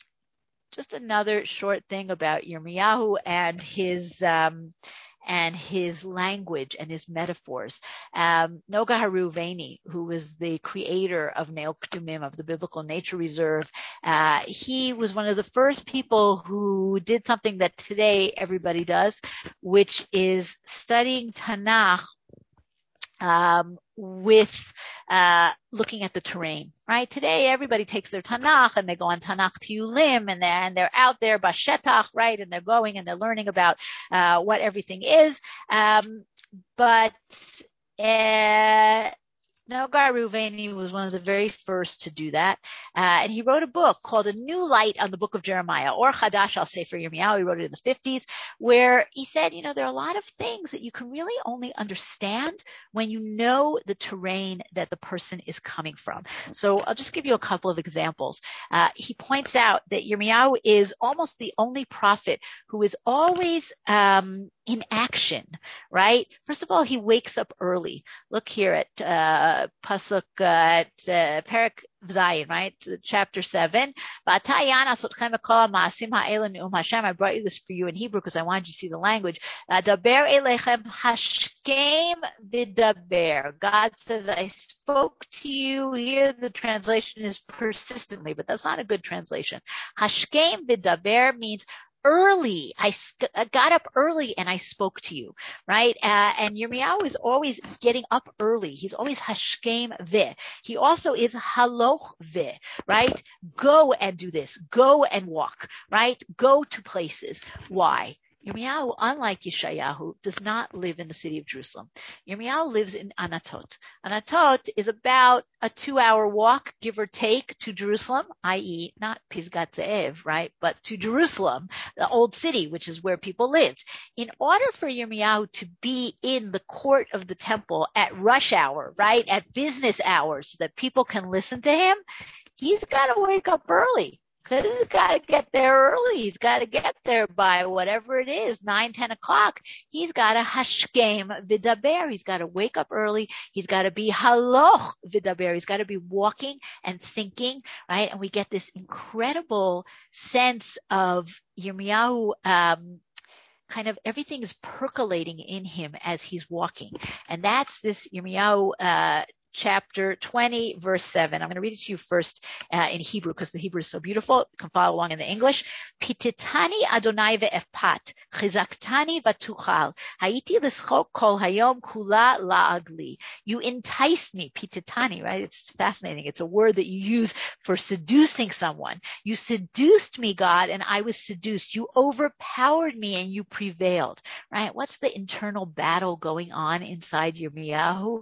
just another short thing about Yirmiyahu and his, um, and his language and his metaphors. Um, Noga Haruveni, who was the creator of Neo K'tumim, of the Biblical Nature Reserve, uh, he was one of the first people who did something that today everybody does, which is studying Tanakh um, with uh, looking at the terrain, right? Today, everybody takes their Tanakh and they go on Tanakh Tiyulim and they're, and they're out there, Bashetach, right? And they're going and they're learning about uh, what everything is. Um, but uh, Nogar Reuveni was one of the very first to do that. Uh, and he wrote a book called A New Light on the Book of Jeremiah, or Chadash al Sefer Yirmiyahu. He wrote it in the fifties, where he said, you know, there are a lot of things that you can really only understand when you know the terrain that the person is coming from. So I'll just give you a couple of examples. Uh, he points out that Yirmiyahu is almost the only prophet who is always um, in action, right? First of all, he wakes up early. Look here at uh, Pasuk uh, at uh, Perek Zayin, right? Chapter seven. I brought you this for you in Hebrew because I wanted you to see the language. Daber elechem hashkem v'daber. God says, I spoke to you. Here the translation is persistently, but that's not a good translation. Hashkem v'daber means early. I got up early and I spoke to you, right? Uh, and Yirmiyahu is always getting up early. He's always hashkem veh. He also is haloch veh, right? Go and do this. Go and walk, right? Go to places. Why? Yirmiyahu, unlike Yeshayahu, does not live in the city of Jerusalem. Yirmiyahu lives in Anatot. Anatot is about a two-hour walk, give or take, to Jerusalem, that is not Pisgat Ze'ev, right, but to Jerusalem, the old city, which is where people lived. In order for Yirmiyahu to be in the court of the temple at rush hour, right, at business hours, so that people can listen to him, he's got to wake up early. Because he's got to get there early. He's got to get there by whatever it is, nine, ten o'clock. He's got to hashkem v'daber. He's got to wake up early. He's got to be haloch v'daber. He's got to be walking and thinking, right? And we get this incredible sense of Yirmiyahu, um, kind of everything is percolating in him as he's walking. And that's this Yirmiyahu, uh, chapter twenty, verse seven. I'm going to read it to you first uh, in Hebrew because the Hebrew is so beautiful. You can follow along in the English. Pititani Adonai ve'efpat, chizaktani v'tuchal, haiti l'schok kol hayom kula la'agli. You enticed me, pititani, right? It's fascinating. It's a word that you use for seducing someone. You seduced me, God, and I was seduced. You overpowered me and you prevailed, right? What's the internal battle going on inside Yirmiyahu?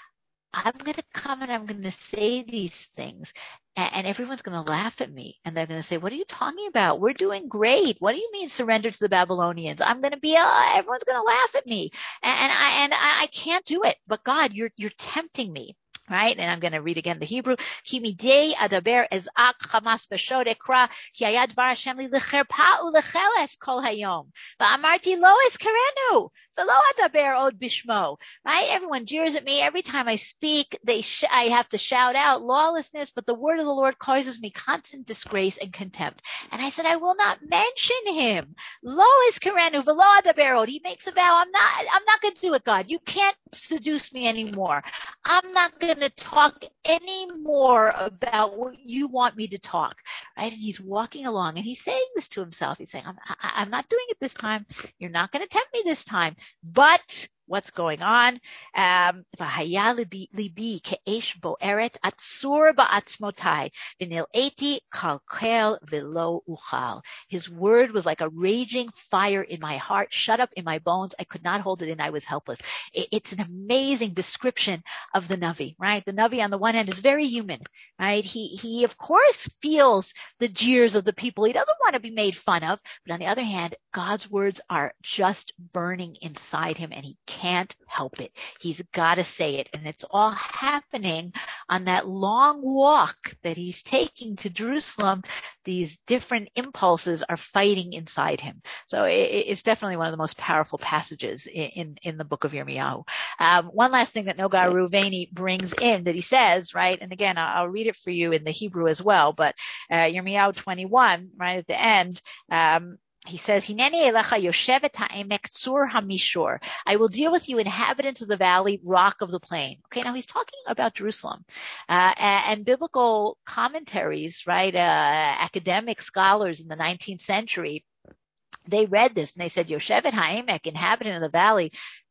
I'm going to come and I'm going to say these things and, and everyone's going to laugh at me and they're going to say, what are you talking about? We're doing great. What do you mean surrender to the Babylonians? I'm going to be, uh, everyone's going to laugh at me and, and I, and I, I can't do it. But God, you're, you're tempting me. Right? And I'm going to read again the Hebrew. Ki midei adaber ezak chamas v'shod ekra ki hayad dvar Hashem li lecherpa ulecheles kol hayom. Va'amarti lo eskerenu v'lo adaber od bishmo. Right? Everyone jeers at me every time I speak. They sh- I have to shout out lawlessness, but the word of the Lord causes me constant disgrace and contempt. And I said, I will not mention him. Lo eskerenu v'lo adaber od. He makes a vow. I'm not. I'm not going to do it, God. You can't seduce me anymore. I'm not going to talk anymore about what you want me to talk, right? And he's walking along and he's saying this to himself. He's saying, I'm, I, I'm not doing it this time. You're not going to tempt me this time, but what's going on? Um, V'haya libi ke'esh bo'eret atzur ba'atzmotai v'nil'eti kalkel v'lo uchal. His word was like a raging fire in my heart, shut up in my bones. I could not hold it in. I was helpless. It, it's an amazing description of the Navi, right? The Navi on the one hand is very human, right? He, he of course feels the jeers of the people. He doesn't want to be made fun of, but on the other hand, God's words are just burning inside him and he can't help it. He's got to say it. And it's all happening on that long walk that he's taking to Jerusalem. These different impulses are fighting inside him. So it, it's definitely one of the most powerful passages in, in, in the book of Yirmiyahu. Um, one last thing that Nogar Reuveni brings in that he says, right, and again, I'll, I'll read it for you in the Hebrew as well, but uh, Yirmiyahu twenty-one, right at the end, um, he says, Hineni elecha yoshevet ha'emek tzur hamishor. I will deal with you, inhabitants of the valley, rock of the plain. Okay, now he's talking about Jerusalem. Uh, and, and biblical commentaries, right, uh, academic scholars in the nineteenth century, they read this and they said, Yoshevet ha'emek, inhabitant of the valley,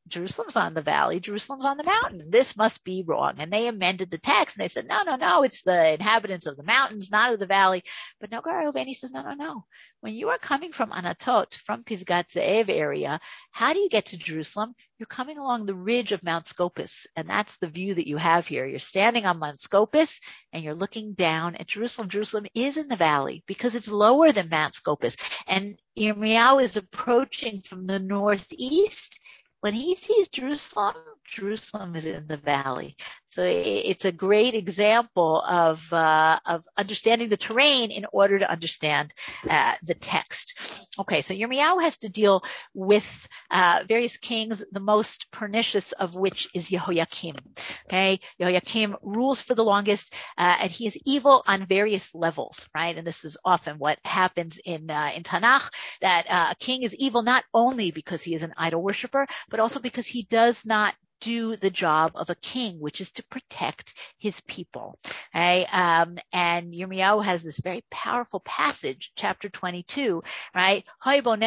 Jerusalem's on the valley, Jerusalem's on the mountain. This must be wrong. And they amended the text and they said, no, no, no, it's the inhabitants of the mountains, not of the valley. But Nogar Reuveni says, no, no, no. When you are coming from Anatot, from Pisgat Ze'ev area, how do you get to Jerusalem? You're coming along the ridge of Mount Scopus. And that's the view that you have here. You're standing on Mount Scopus and you're looking down at Jerusalem. Jerusalem is in the valley because it's lower than Mount Scopus. And Yirmiyahu is approaching from the northeast. When he sees Jerusalem, Jerusalem is in the valley. So it's a great example of uh, of understanding the terrain in order to understand uh, the text. Okay, so Yirmiyahu has to deal with uh, various kings, the most pernicious of which is Yehoiakim. Okay, Yehoiakim rules for the longest, uh, and he is evil on various levels, right? And this is often what happens in uh, in Tanakh, that uh, a king is evil not only because he is an idol worshiper, but also because he does not do the job of a king, which is to protect his people. Okay? Um, and Yirmiyahu has this very powerful passage, chapter twenty-two, right? He who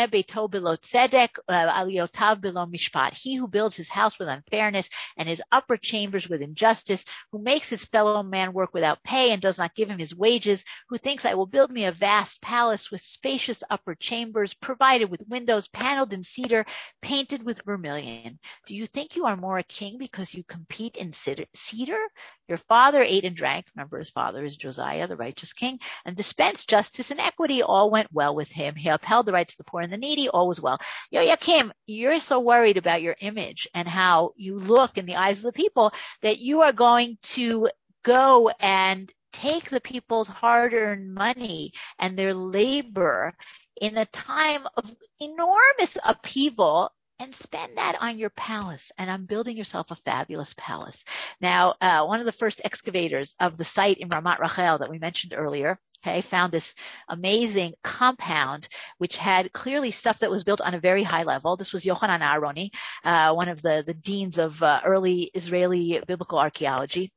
builds his house with unfairness and his upper chambers with injustice, who makes his fellow man work without pay and does not give him his wages, who thinks, I will build me a vast palace with spacious upper chambers, provided with windows, paneled in cedar, painted with vermilion. Do you think you are more a king because you compete in cedar? Your father ate and drank. Remember, his father is Josiah, the righteous king, and dispensed justice and equity. All went well with him. He upheld the rights of the poor and the needy. All was well. Yoakim, you're so worried about your image and how you look in the eyes of the people that you are going to go and take the people's hard-earned money and their labor in a time of enormous upheaval and spend that on your palace and on building yourself a fabulous palace. Now, uh, one of the first excavators of the site in Ramat Rachel that we mentioned earlier, okay, found this amazing compound which had clearly stuff that was built on a very high level. This was Yochanan Aharoni, uh, one of the, the deans of uh, early Israeli biblical archaeology.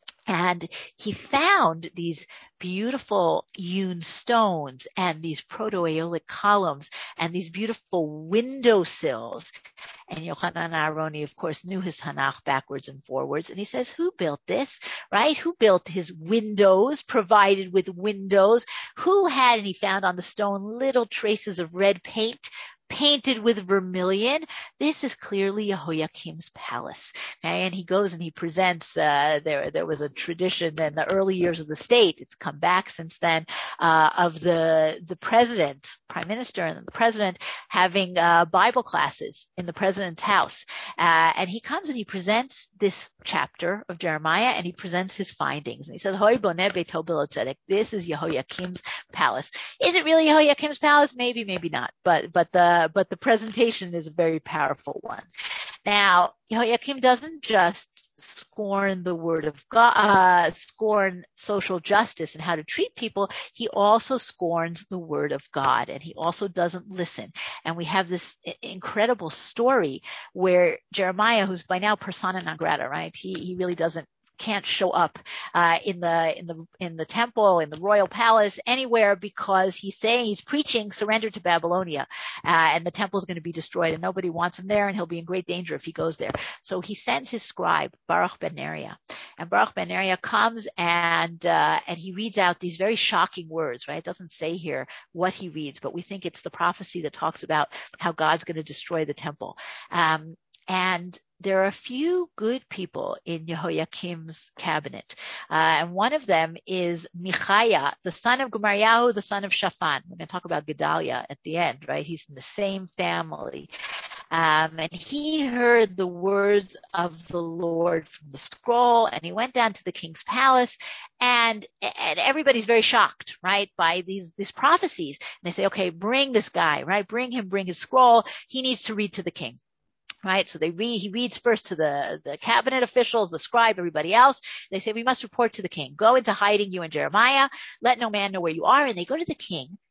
And he found these beautiful hewn stones and these proto-Aeolic columns and these beautiful windowsills. And Yochanan Aharoni, of course, knew his Tanakh backwards and forwards. And he says, who built this, right? Who built his windows, provided with windows? Who had, and he found on the stone little traces of red paint, painted with vermilion. This is clearly Yehoiakim's palace. Okay? And he goes and he presents, uh, there, there was a tradition in the early years of the state, it's come back since then, uh, of the, the president, prime minister and the president having, uh, Bible classes in the president's house. Uh, and he comes and he presents this chapter of Jeremiah and he presents his findings. And he says, Hoi boneh beito b'lo tzedek. This is Yehoiakim's palace. Is it really Yehoiakim's palace? Maybe, maybe not. But, but the, but the presentation is a very powerful one. Now, Yehoiakim doesn't just scorn the word of God, uh, scorn social justice and how to treat people. He also scorns the word of God, and he also doesn't listen. And we have this incredible story where Jeremiah, who's by now persona non grata, right? He, he really doesn't can't show up uh, in the in the in the temple, in the royal palace, anywhere, because he's saying, he's preaching surrender to Babylonia, uh, and the temple is going to be destroyed, and nobody wants him there, and he'll be in great danger if he goes there. So he sends his scribe Baruch ben Neriah, and Baruch ben Neriah comes and uh, and he reads out these very shocking words. Right? It doesn't say here what he reads, but we think it's the prophecy that talks about how God's going to destroy the temple. Um, and there are a few good people in Yehoiakim's cabinet. Uh, and one of them is Michaiah, the son of Gemariyahu, the son of Shaphan. We're going to talk about Gedaliah at the end, right? He's in the same family. Um, and he heard the words of the Lord from the scroll, and he went down to the king's palace, and, and everybody's very shocked, right, by these, these prophecies. And they say, okay, bring this guy, right? Bring him, bring his scroll. He needs to read to the king. Right. So they read, he reads first to the, the cabinet officials, the scribe, everybody else. They say, we must report to the king. Go into hiding, you and Jeremiah. Let no man know where you are. And they go to the king.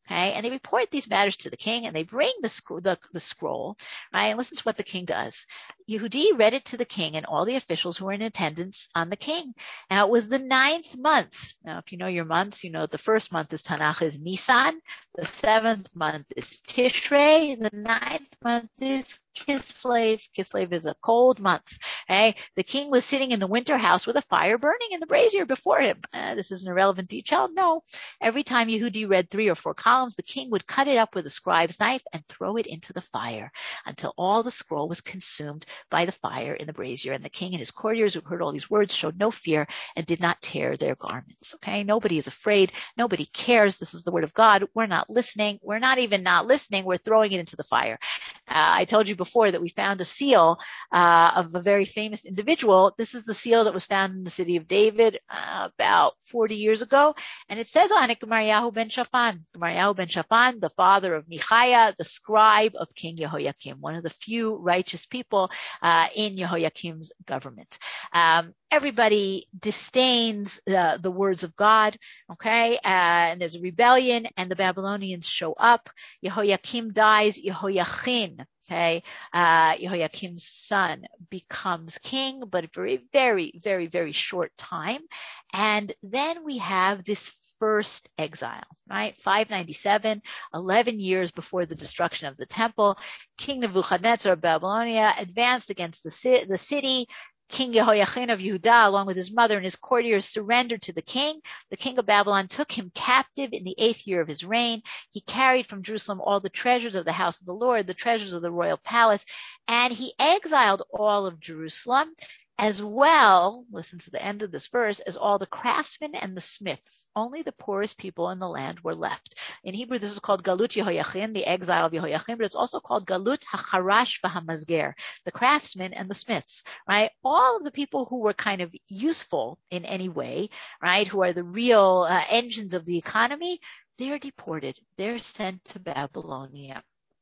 Okay, and they report these matters to the king, and they bring the, sc- the, the scroll, right? And listen to what the king does. Yehudi read it to the king and all the officials who were in attendance on the king. Now, it was the ninth month. Now, if you know your months, you know the first month is Tanakh is Nisan, the seventh month is Tishrei, the ninth month is Kislev. Kislev is a cold month. Okay? The king was sitting in the winter house with a fire burning in the brazier before him. Uh, this is an irrelevant detail. No. Every time Yehudi read three or four columns, the king would cut it up with a scribe's knife and throw it into the fire until all the scroll was consumed by the fire in the brazier. And the king and his courtiers who heard all these words showed no fear and did not tear their garments. Okay? Nobody is afraid. Nobody cares. This is the word of God. We're not listening. We're not even not listening. We're throwing it into the fire. Uh, I told you before that we found a seal uh, of a very famous individual. This is the seal that was found in the city of David uh, about forty years ago. And it says on it, Gemariyahu ben Shaphan. Gemariyahu ben Shaphan, the father of Michaiah, the scribe of King Yehoiakim, one of the few righteous people uh, in Yehoiakim's government. Um, everybody disdains the, the words of God, okay? Uh, and there's a rebellion, and the Babylonians show up. Yehoiakim dies. Yehoiachin, okay, uh, Yehoiakim's son, becomes king, but for a very, very, very short time. And then we have this first exile, right? five ninety-seven, eleven years before the destruction of the temple. King Nebuchadnezzar of Babylonia advanced against the, the city. King Yehoiachin of Yehuda, along with his mother and his courtiers, surrendered to the king. The king of Babylon took him captive in the eighth year of his reign. He carried from Jerusalem all the treasures of the house of the Lord, the treasures of the royal palace, and he exiled all of Jerusalem, as well, listen to the end of this verse, as all the craftsmen and the smiths. Only the poorest people in the land were left. In Hebrew, this is called Galut Yehoiachin, the exile of Yehoiachin, but it's also called Galut HaCharash VaHamazger, the craftsmen and the smiths, right? All of the people who were kind of useful in any way, right, who are the real uh, engines of the economy, they're deported. They're sent to Babylonia.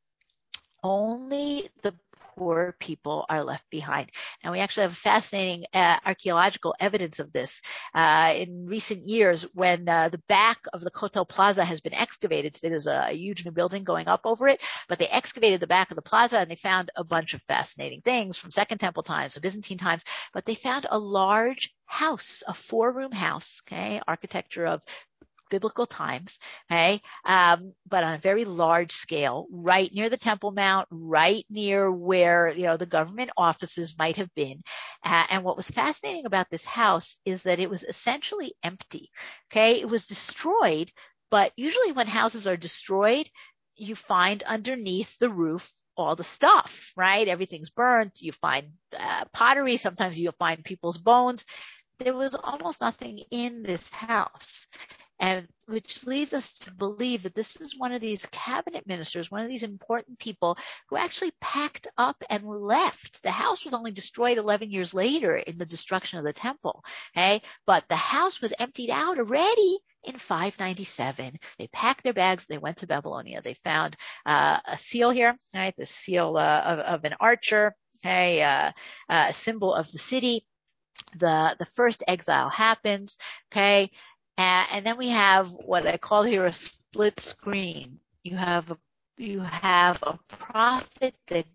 Only the poor people are left behind. And we actually have fascinating uh, archaeological evidence of this. Uh, in recent years, when uh, the back of the Kotel Plaza has been excavated, so there's a, a huge new building going up over it, but they excavated the back of the plaza and they found a bunch of fascinating things from Second Temple times to Byzantine times, but they found a large house, a four-room house, okay, architecture of biblical times, okay, um, but on a very large scale, right near the Temple Mount, right near where, you know, the government offices might have been. Uh, and what was fascinating about this house is that it was essentially empty, okay? It was destroyed, but usually when houses are destroyed, you find underneath the roof all the stuff, right? Everything's burnt. You find uh, pottery. Sometimes you'll find people's bones. There was almost nothing in this house. And which leads us to believe that this is one of these cabinet ministers, one of these important people who actually packed up and left. The house was only destroyed eleven years later in the destruction of the temple, okay? But the house was emptied out already in five ninety-seven. They packed their bags. They went to Babylonia. They found uh, a seal here, right? The seal uh, of, of an archer, okay? Uh, uh, a symbol of the city. The, the first exile happens, okay? Uh, and then we have what I call here a split screen. You have a, you have a prophet that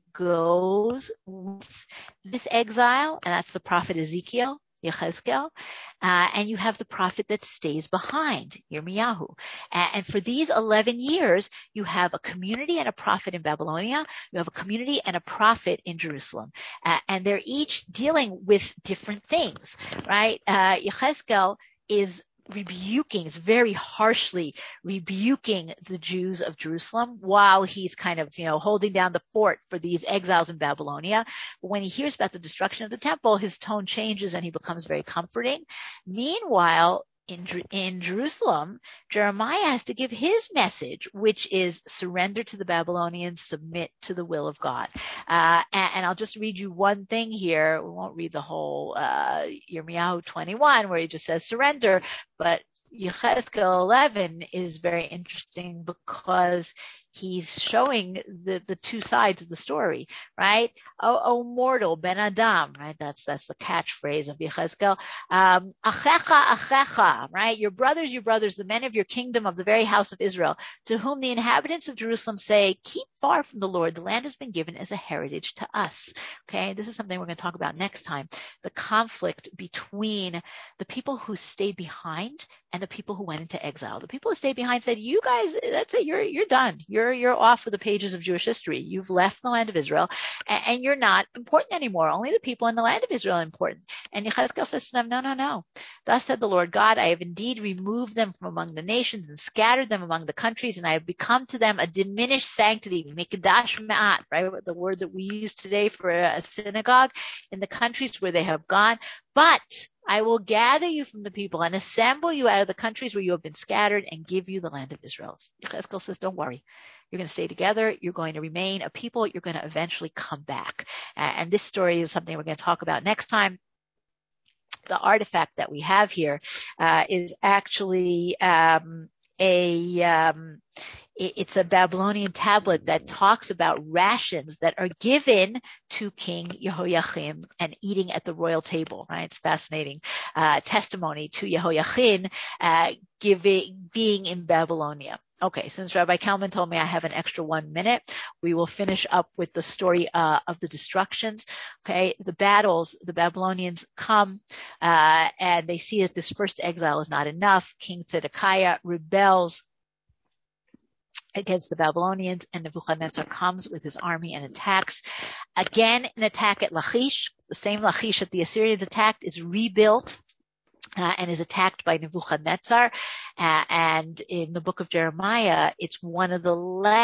goes with this exile, and that's the prophet Ezekiel, Yechezkel, uh, and you have the prophet that stays behind, Yirmiyahu. Uh, and for these eleven years, you have a community and a prophet in Babylonia. You have a community and a prophet in Jerusalem. Uh, and they're each dealing with different things, right? Uh, Yechezkel is rebuking, it's very harshly rebuking the Jews of Jerusalem while he's kind of, you know, holding down the fort for these exiles in Babylonia. But when he hears about the destruction of the temple, his tone changes and he becomes very comforting. Meanwhile, in, in Jerusalem, Jeremiah has to give his message, which is surrender to the Babylonians, submit to the will of God. Uh, and, and I'll just read you one thing here. We won't read the whole uh, Yirmiyahu twenty-one where he just says surrender, but Yechezkel eleven is very interesting because he's showing the, the two sides of the story, right? Oh, oh mortal, Ben Adam, right? That's, that's the catchphrase of Yechezkel. Um, Achecha, Achecha, right? Your brothers, your brothers, the men of your kingdom of the very house of Israel, to whom the inhabitants of Jerusalem say, keep far from the Lord. The land has been given as a heritage to us. Okay. This is something we're going to talk about next time. The conflict between the people who stayed behind and the people who went into exile. The people who stayed behind said, you guys, that's it. You're, you're done. You're, you're off of the pages of Jewish history. You've left the land of Israel and, and you're not important anymore. Only the people in the land of Israel are important. And Yechezkel says to them, no, no, no. Thus said the Lord God, I have indeed removed them from among the nations and scattered them among the countries, and I have become to them a diminished sanctity, mikdash ma'at, right? The word that we use today for a synagogue in the countries where they have gone. But I will gather you from the people and assemble you out of the countries where you have been scattered and give you the land of Israel. Yechezkel says, don't worry. You're going to stay together. You're going to remain a people. You're going to eventually come back. And this story is something we're going to talk about next time. The artifact that we have here uh, is actually um, a um, it's a Babylonian tablet that talks about rations that are given to King Yehoiachin and eating at the royal table, right? It's fascinating uh, testimony to Yehoiachin uh, giving, being in Babylonia. Okay, since Rabbi Kalman told me I have an extra one minute, we will finish up with the story uh, of the destructions. Okay, the battles, the Babylonians come uh, and they see that this first exile is not enough. King Zedekiah rebels against the Babylonians, and Nebuchadnezzar comes with his army and attacks. Again, an attack at Lachish. The same Lachish that the Assyrians attacked is rebuilt uh, and is attacked by Nebuchadnezzar. Uh, and in the book of Jeremiah, it's one of the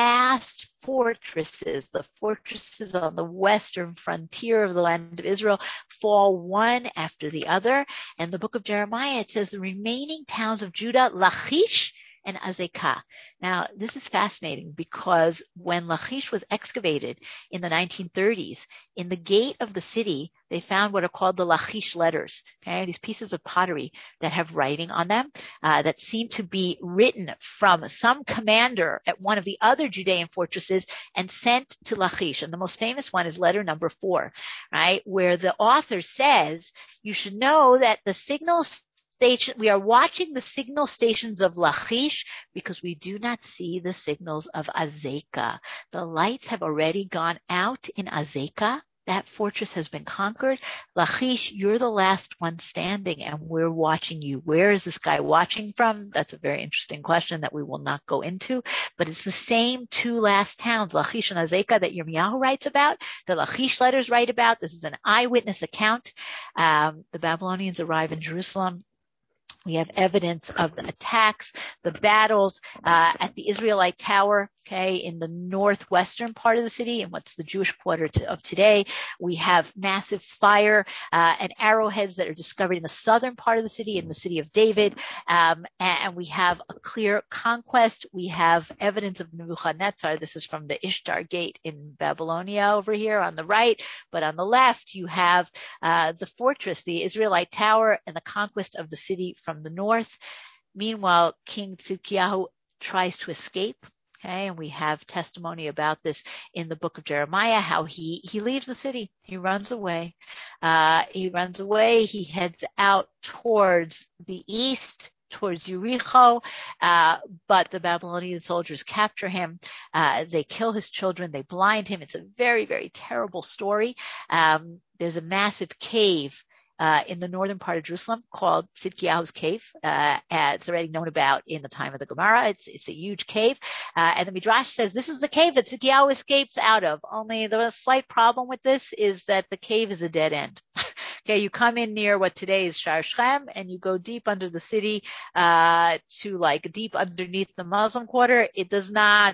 last fortresses, the fortresses on the western frontier of the land of Israel, fall one after the other. And the book of Jeremiah, it says the remaining towns of Judah, Lachish and Azekah. Now, this is fascinating because when Lachish was excavated in the nineteen thirties, in the gate of the city, they found what are called the Lachish letters. Okay, these pieces of pottery that have writing on them uh, that seem to be written from some commander at one of the other Judean fortresses and sent to Lachish. And the most famous one is letter number four, right, where the author says, you should know that the signals station, we are watching the signal stations of Lachish because we do not see the signals of Azekah. The lights have already gone out in Azekah. That fortress has been conquered. Lachish, you're the last one standing and we're watching you. Where is this guy watching from? That's a very interesting question that we will not go into, but it's the same two last towns, Lachish and Azekah, that Yirmiyahu writes about, the Lachish letters write about. This is an eyewitness account. Um, the Babylonians arrive in Jerusalem. We have evidence of the attacks, the battles uh, at the Israelite Tower, okay, in the northwestern part of the city, in what's the Jewish quarter to, of today. We have massive fire uh, and arrowheads that are discovered in the southern part of the city, in the city of David, um, and, and we have a clear conquest. We have evidence of Nebuchadnezzar. This is from the Ishtar Gate in Babylonia over here on the right, but on the left you have uh, the fortress, the Israelite Tower, and the conquest of the city from the north. Meanwhile, King Tzidkiyahu tries to escape. Okay, and we have testimony about this in the book of Jeremiah, how he, he leaves the city. He runs away. Uh, he runs away. He heads out towards the east, towards Jericho, uh, but the Babylonian soldiers capture him. Uh, they kill his children. They blind him. It's a very, very terrible story. Um, there's a massive cave Uh, in the northern part of Jerusalem called Tzidkiyahu's Cave. Uh, it's already known about in the time of the Gemara. It's, it's a huge cave. Uh, and the Midrash says this is the cave that Tzidkiyahu escapes out of. Only the slight problem with this is that the cave is a dead end. Okay, you come in near what today is Shar Shechem and you go deep under the city uh, to like deep underneath the Muslim quarter. It does not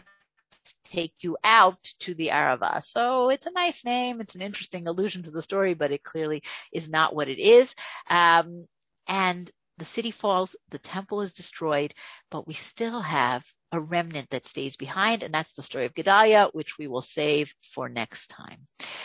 take you out to the Arava. So it's a nice name. It's an interesting allusion to the story, but it clearly is not what it is. Um, and the city falls, the temple is destroyed, but we still have a remnant that stays behind, and that's the story of Gedaliah, which we will save for next time.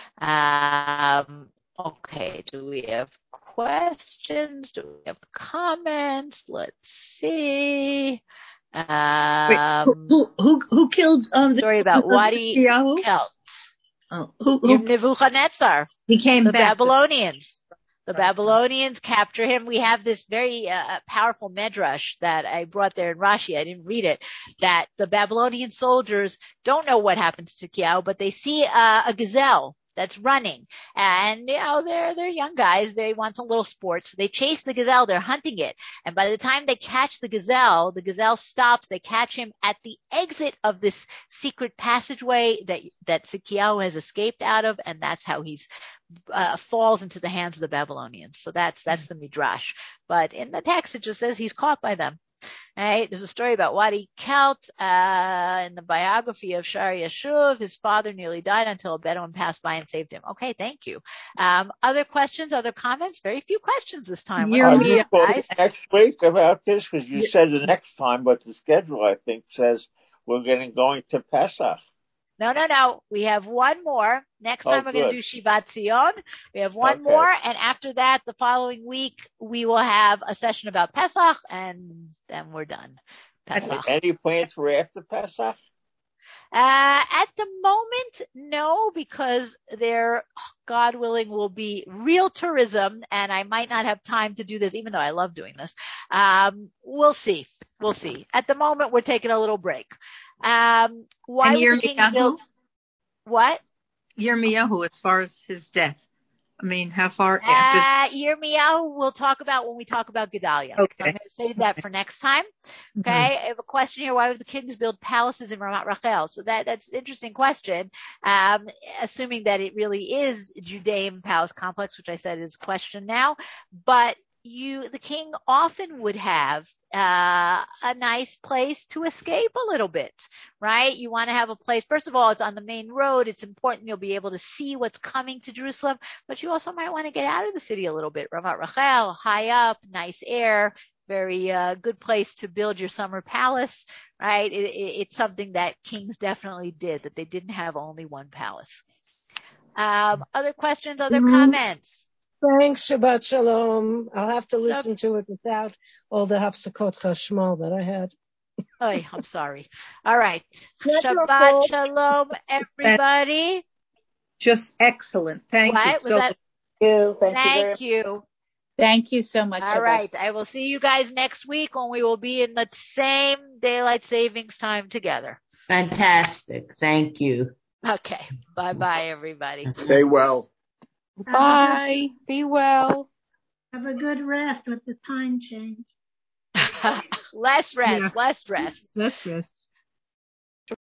Um, okay, do we have questions? Do we have comments? Let's see. Um, Wait, who, who, who killed, um, story the about Wadi Yahoo? Kelt. Oh, who, who? Nebuchadnezzar. He came the back. Babylonians. The Babylonians capture him. We have this very uh, powerful medrash that I brought there in Rashi. I didn't read it. That the Babylonian soldiers don't know what happens to Tzidkiyahu, but they see uh, a gazelle that's running, and you know they're they're young guys. They want some little sports. So they chase the gazelle. They're hunting it, and by the time they catch the gazelle, the gazelle stops. They catch him at the exit of this secret passageway that that Tzidkiyahu has escaped out of, and that's how he's. Uh, falls into the hands of the Babylonians. So that's that's the midrash. But in the text, it just says he's caught by them. Right? There's a story about Wadi Kelt uh, in the biography of Shar Yashuv. His father nearly died until a Bedouin passed by and saved him. Okay, thank you. Um, other questions? Other comments? Very few questions this time. What's Are going you on, talking guys? next week about this? Because you said the next time, but the schedule, I think, says we're getting going to Pesach. No, no, no. We have one more. Next time Oh, we're going to do Shivat Zion. We have one Okay. more. And after that, the following week, we will have a session about Pesach, and then we're done. Pesach. Any plans for after Pesach? Uh, at the moment, no, because there, God willing, will be real tourism, and I might not have time to do this, even though I love doing this. Um, we'll see. We'll see. At the moment, we're taking a little break. Um, why And would the king build? What? Yirmiyahu, as far as his death. I mean, how far Uh, after? Yirmiyahu we'll talk about when we talk about Gedalia. Okay. So I'm going to save that for next time. Okay. Mm-hmm. I have a question here. Why would the kings build palaces in Ramat Rachel? So that, that's an interesting question. Um, assuming that it really is Judean palace complex, which I said is question now, but you, the king often would have uh, a nice place to escape a little bit, right? You want to have a place. First of all, it's on the main road. It's important you'll be able to see what's coming to Jerusalem, but you also might want to get out of the city a little bit. Ramat Rachel, high up, nice air, very uh, good place to build your summer palace, right? It, it, it's something that kings definitely did, that they didn't have only one palace. Um, other questions, other mm-hmm. comments? Thanks, Shabbat Shalom. I'll have to listen to it without all the Hafsakot Chashmal that I had. Oh, I'm sorry. All right. Shabbat Shalom, everybody. Just excellent. Thank what? you Was so that? much. You. Thank, Thank you. you. Thank you so much. All Shabbat. right. I will see you guys next week when we will be in the same daylight savings time together. Fantastic. Thank you. Okay. Bye-bye, everybody. Stay well. Bye. Be well. Have a good rest with the time change. less rest, yeah. less rest. Less rest.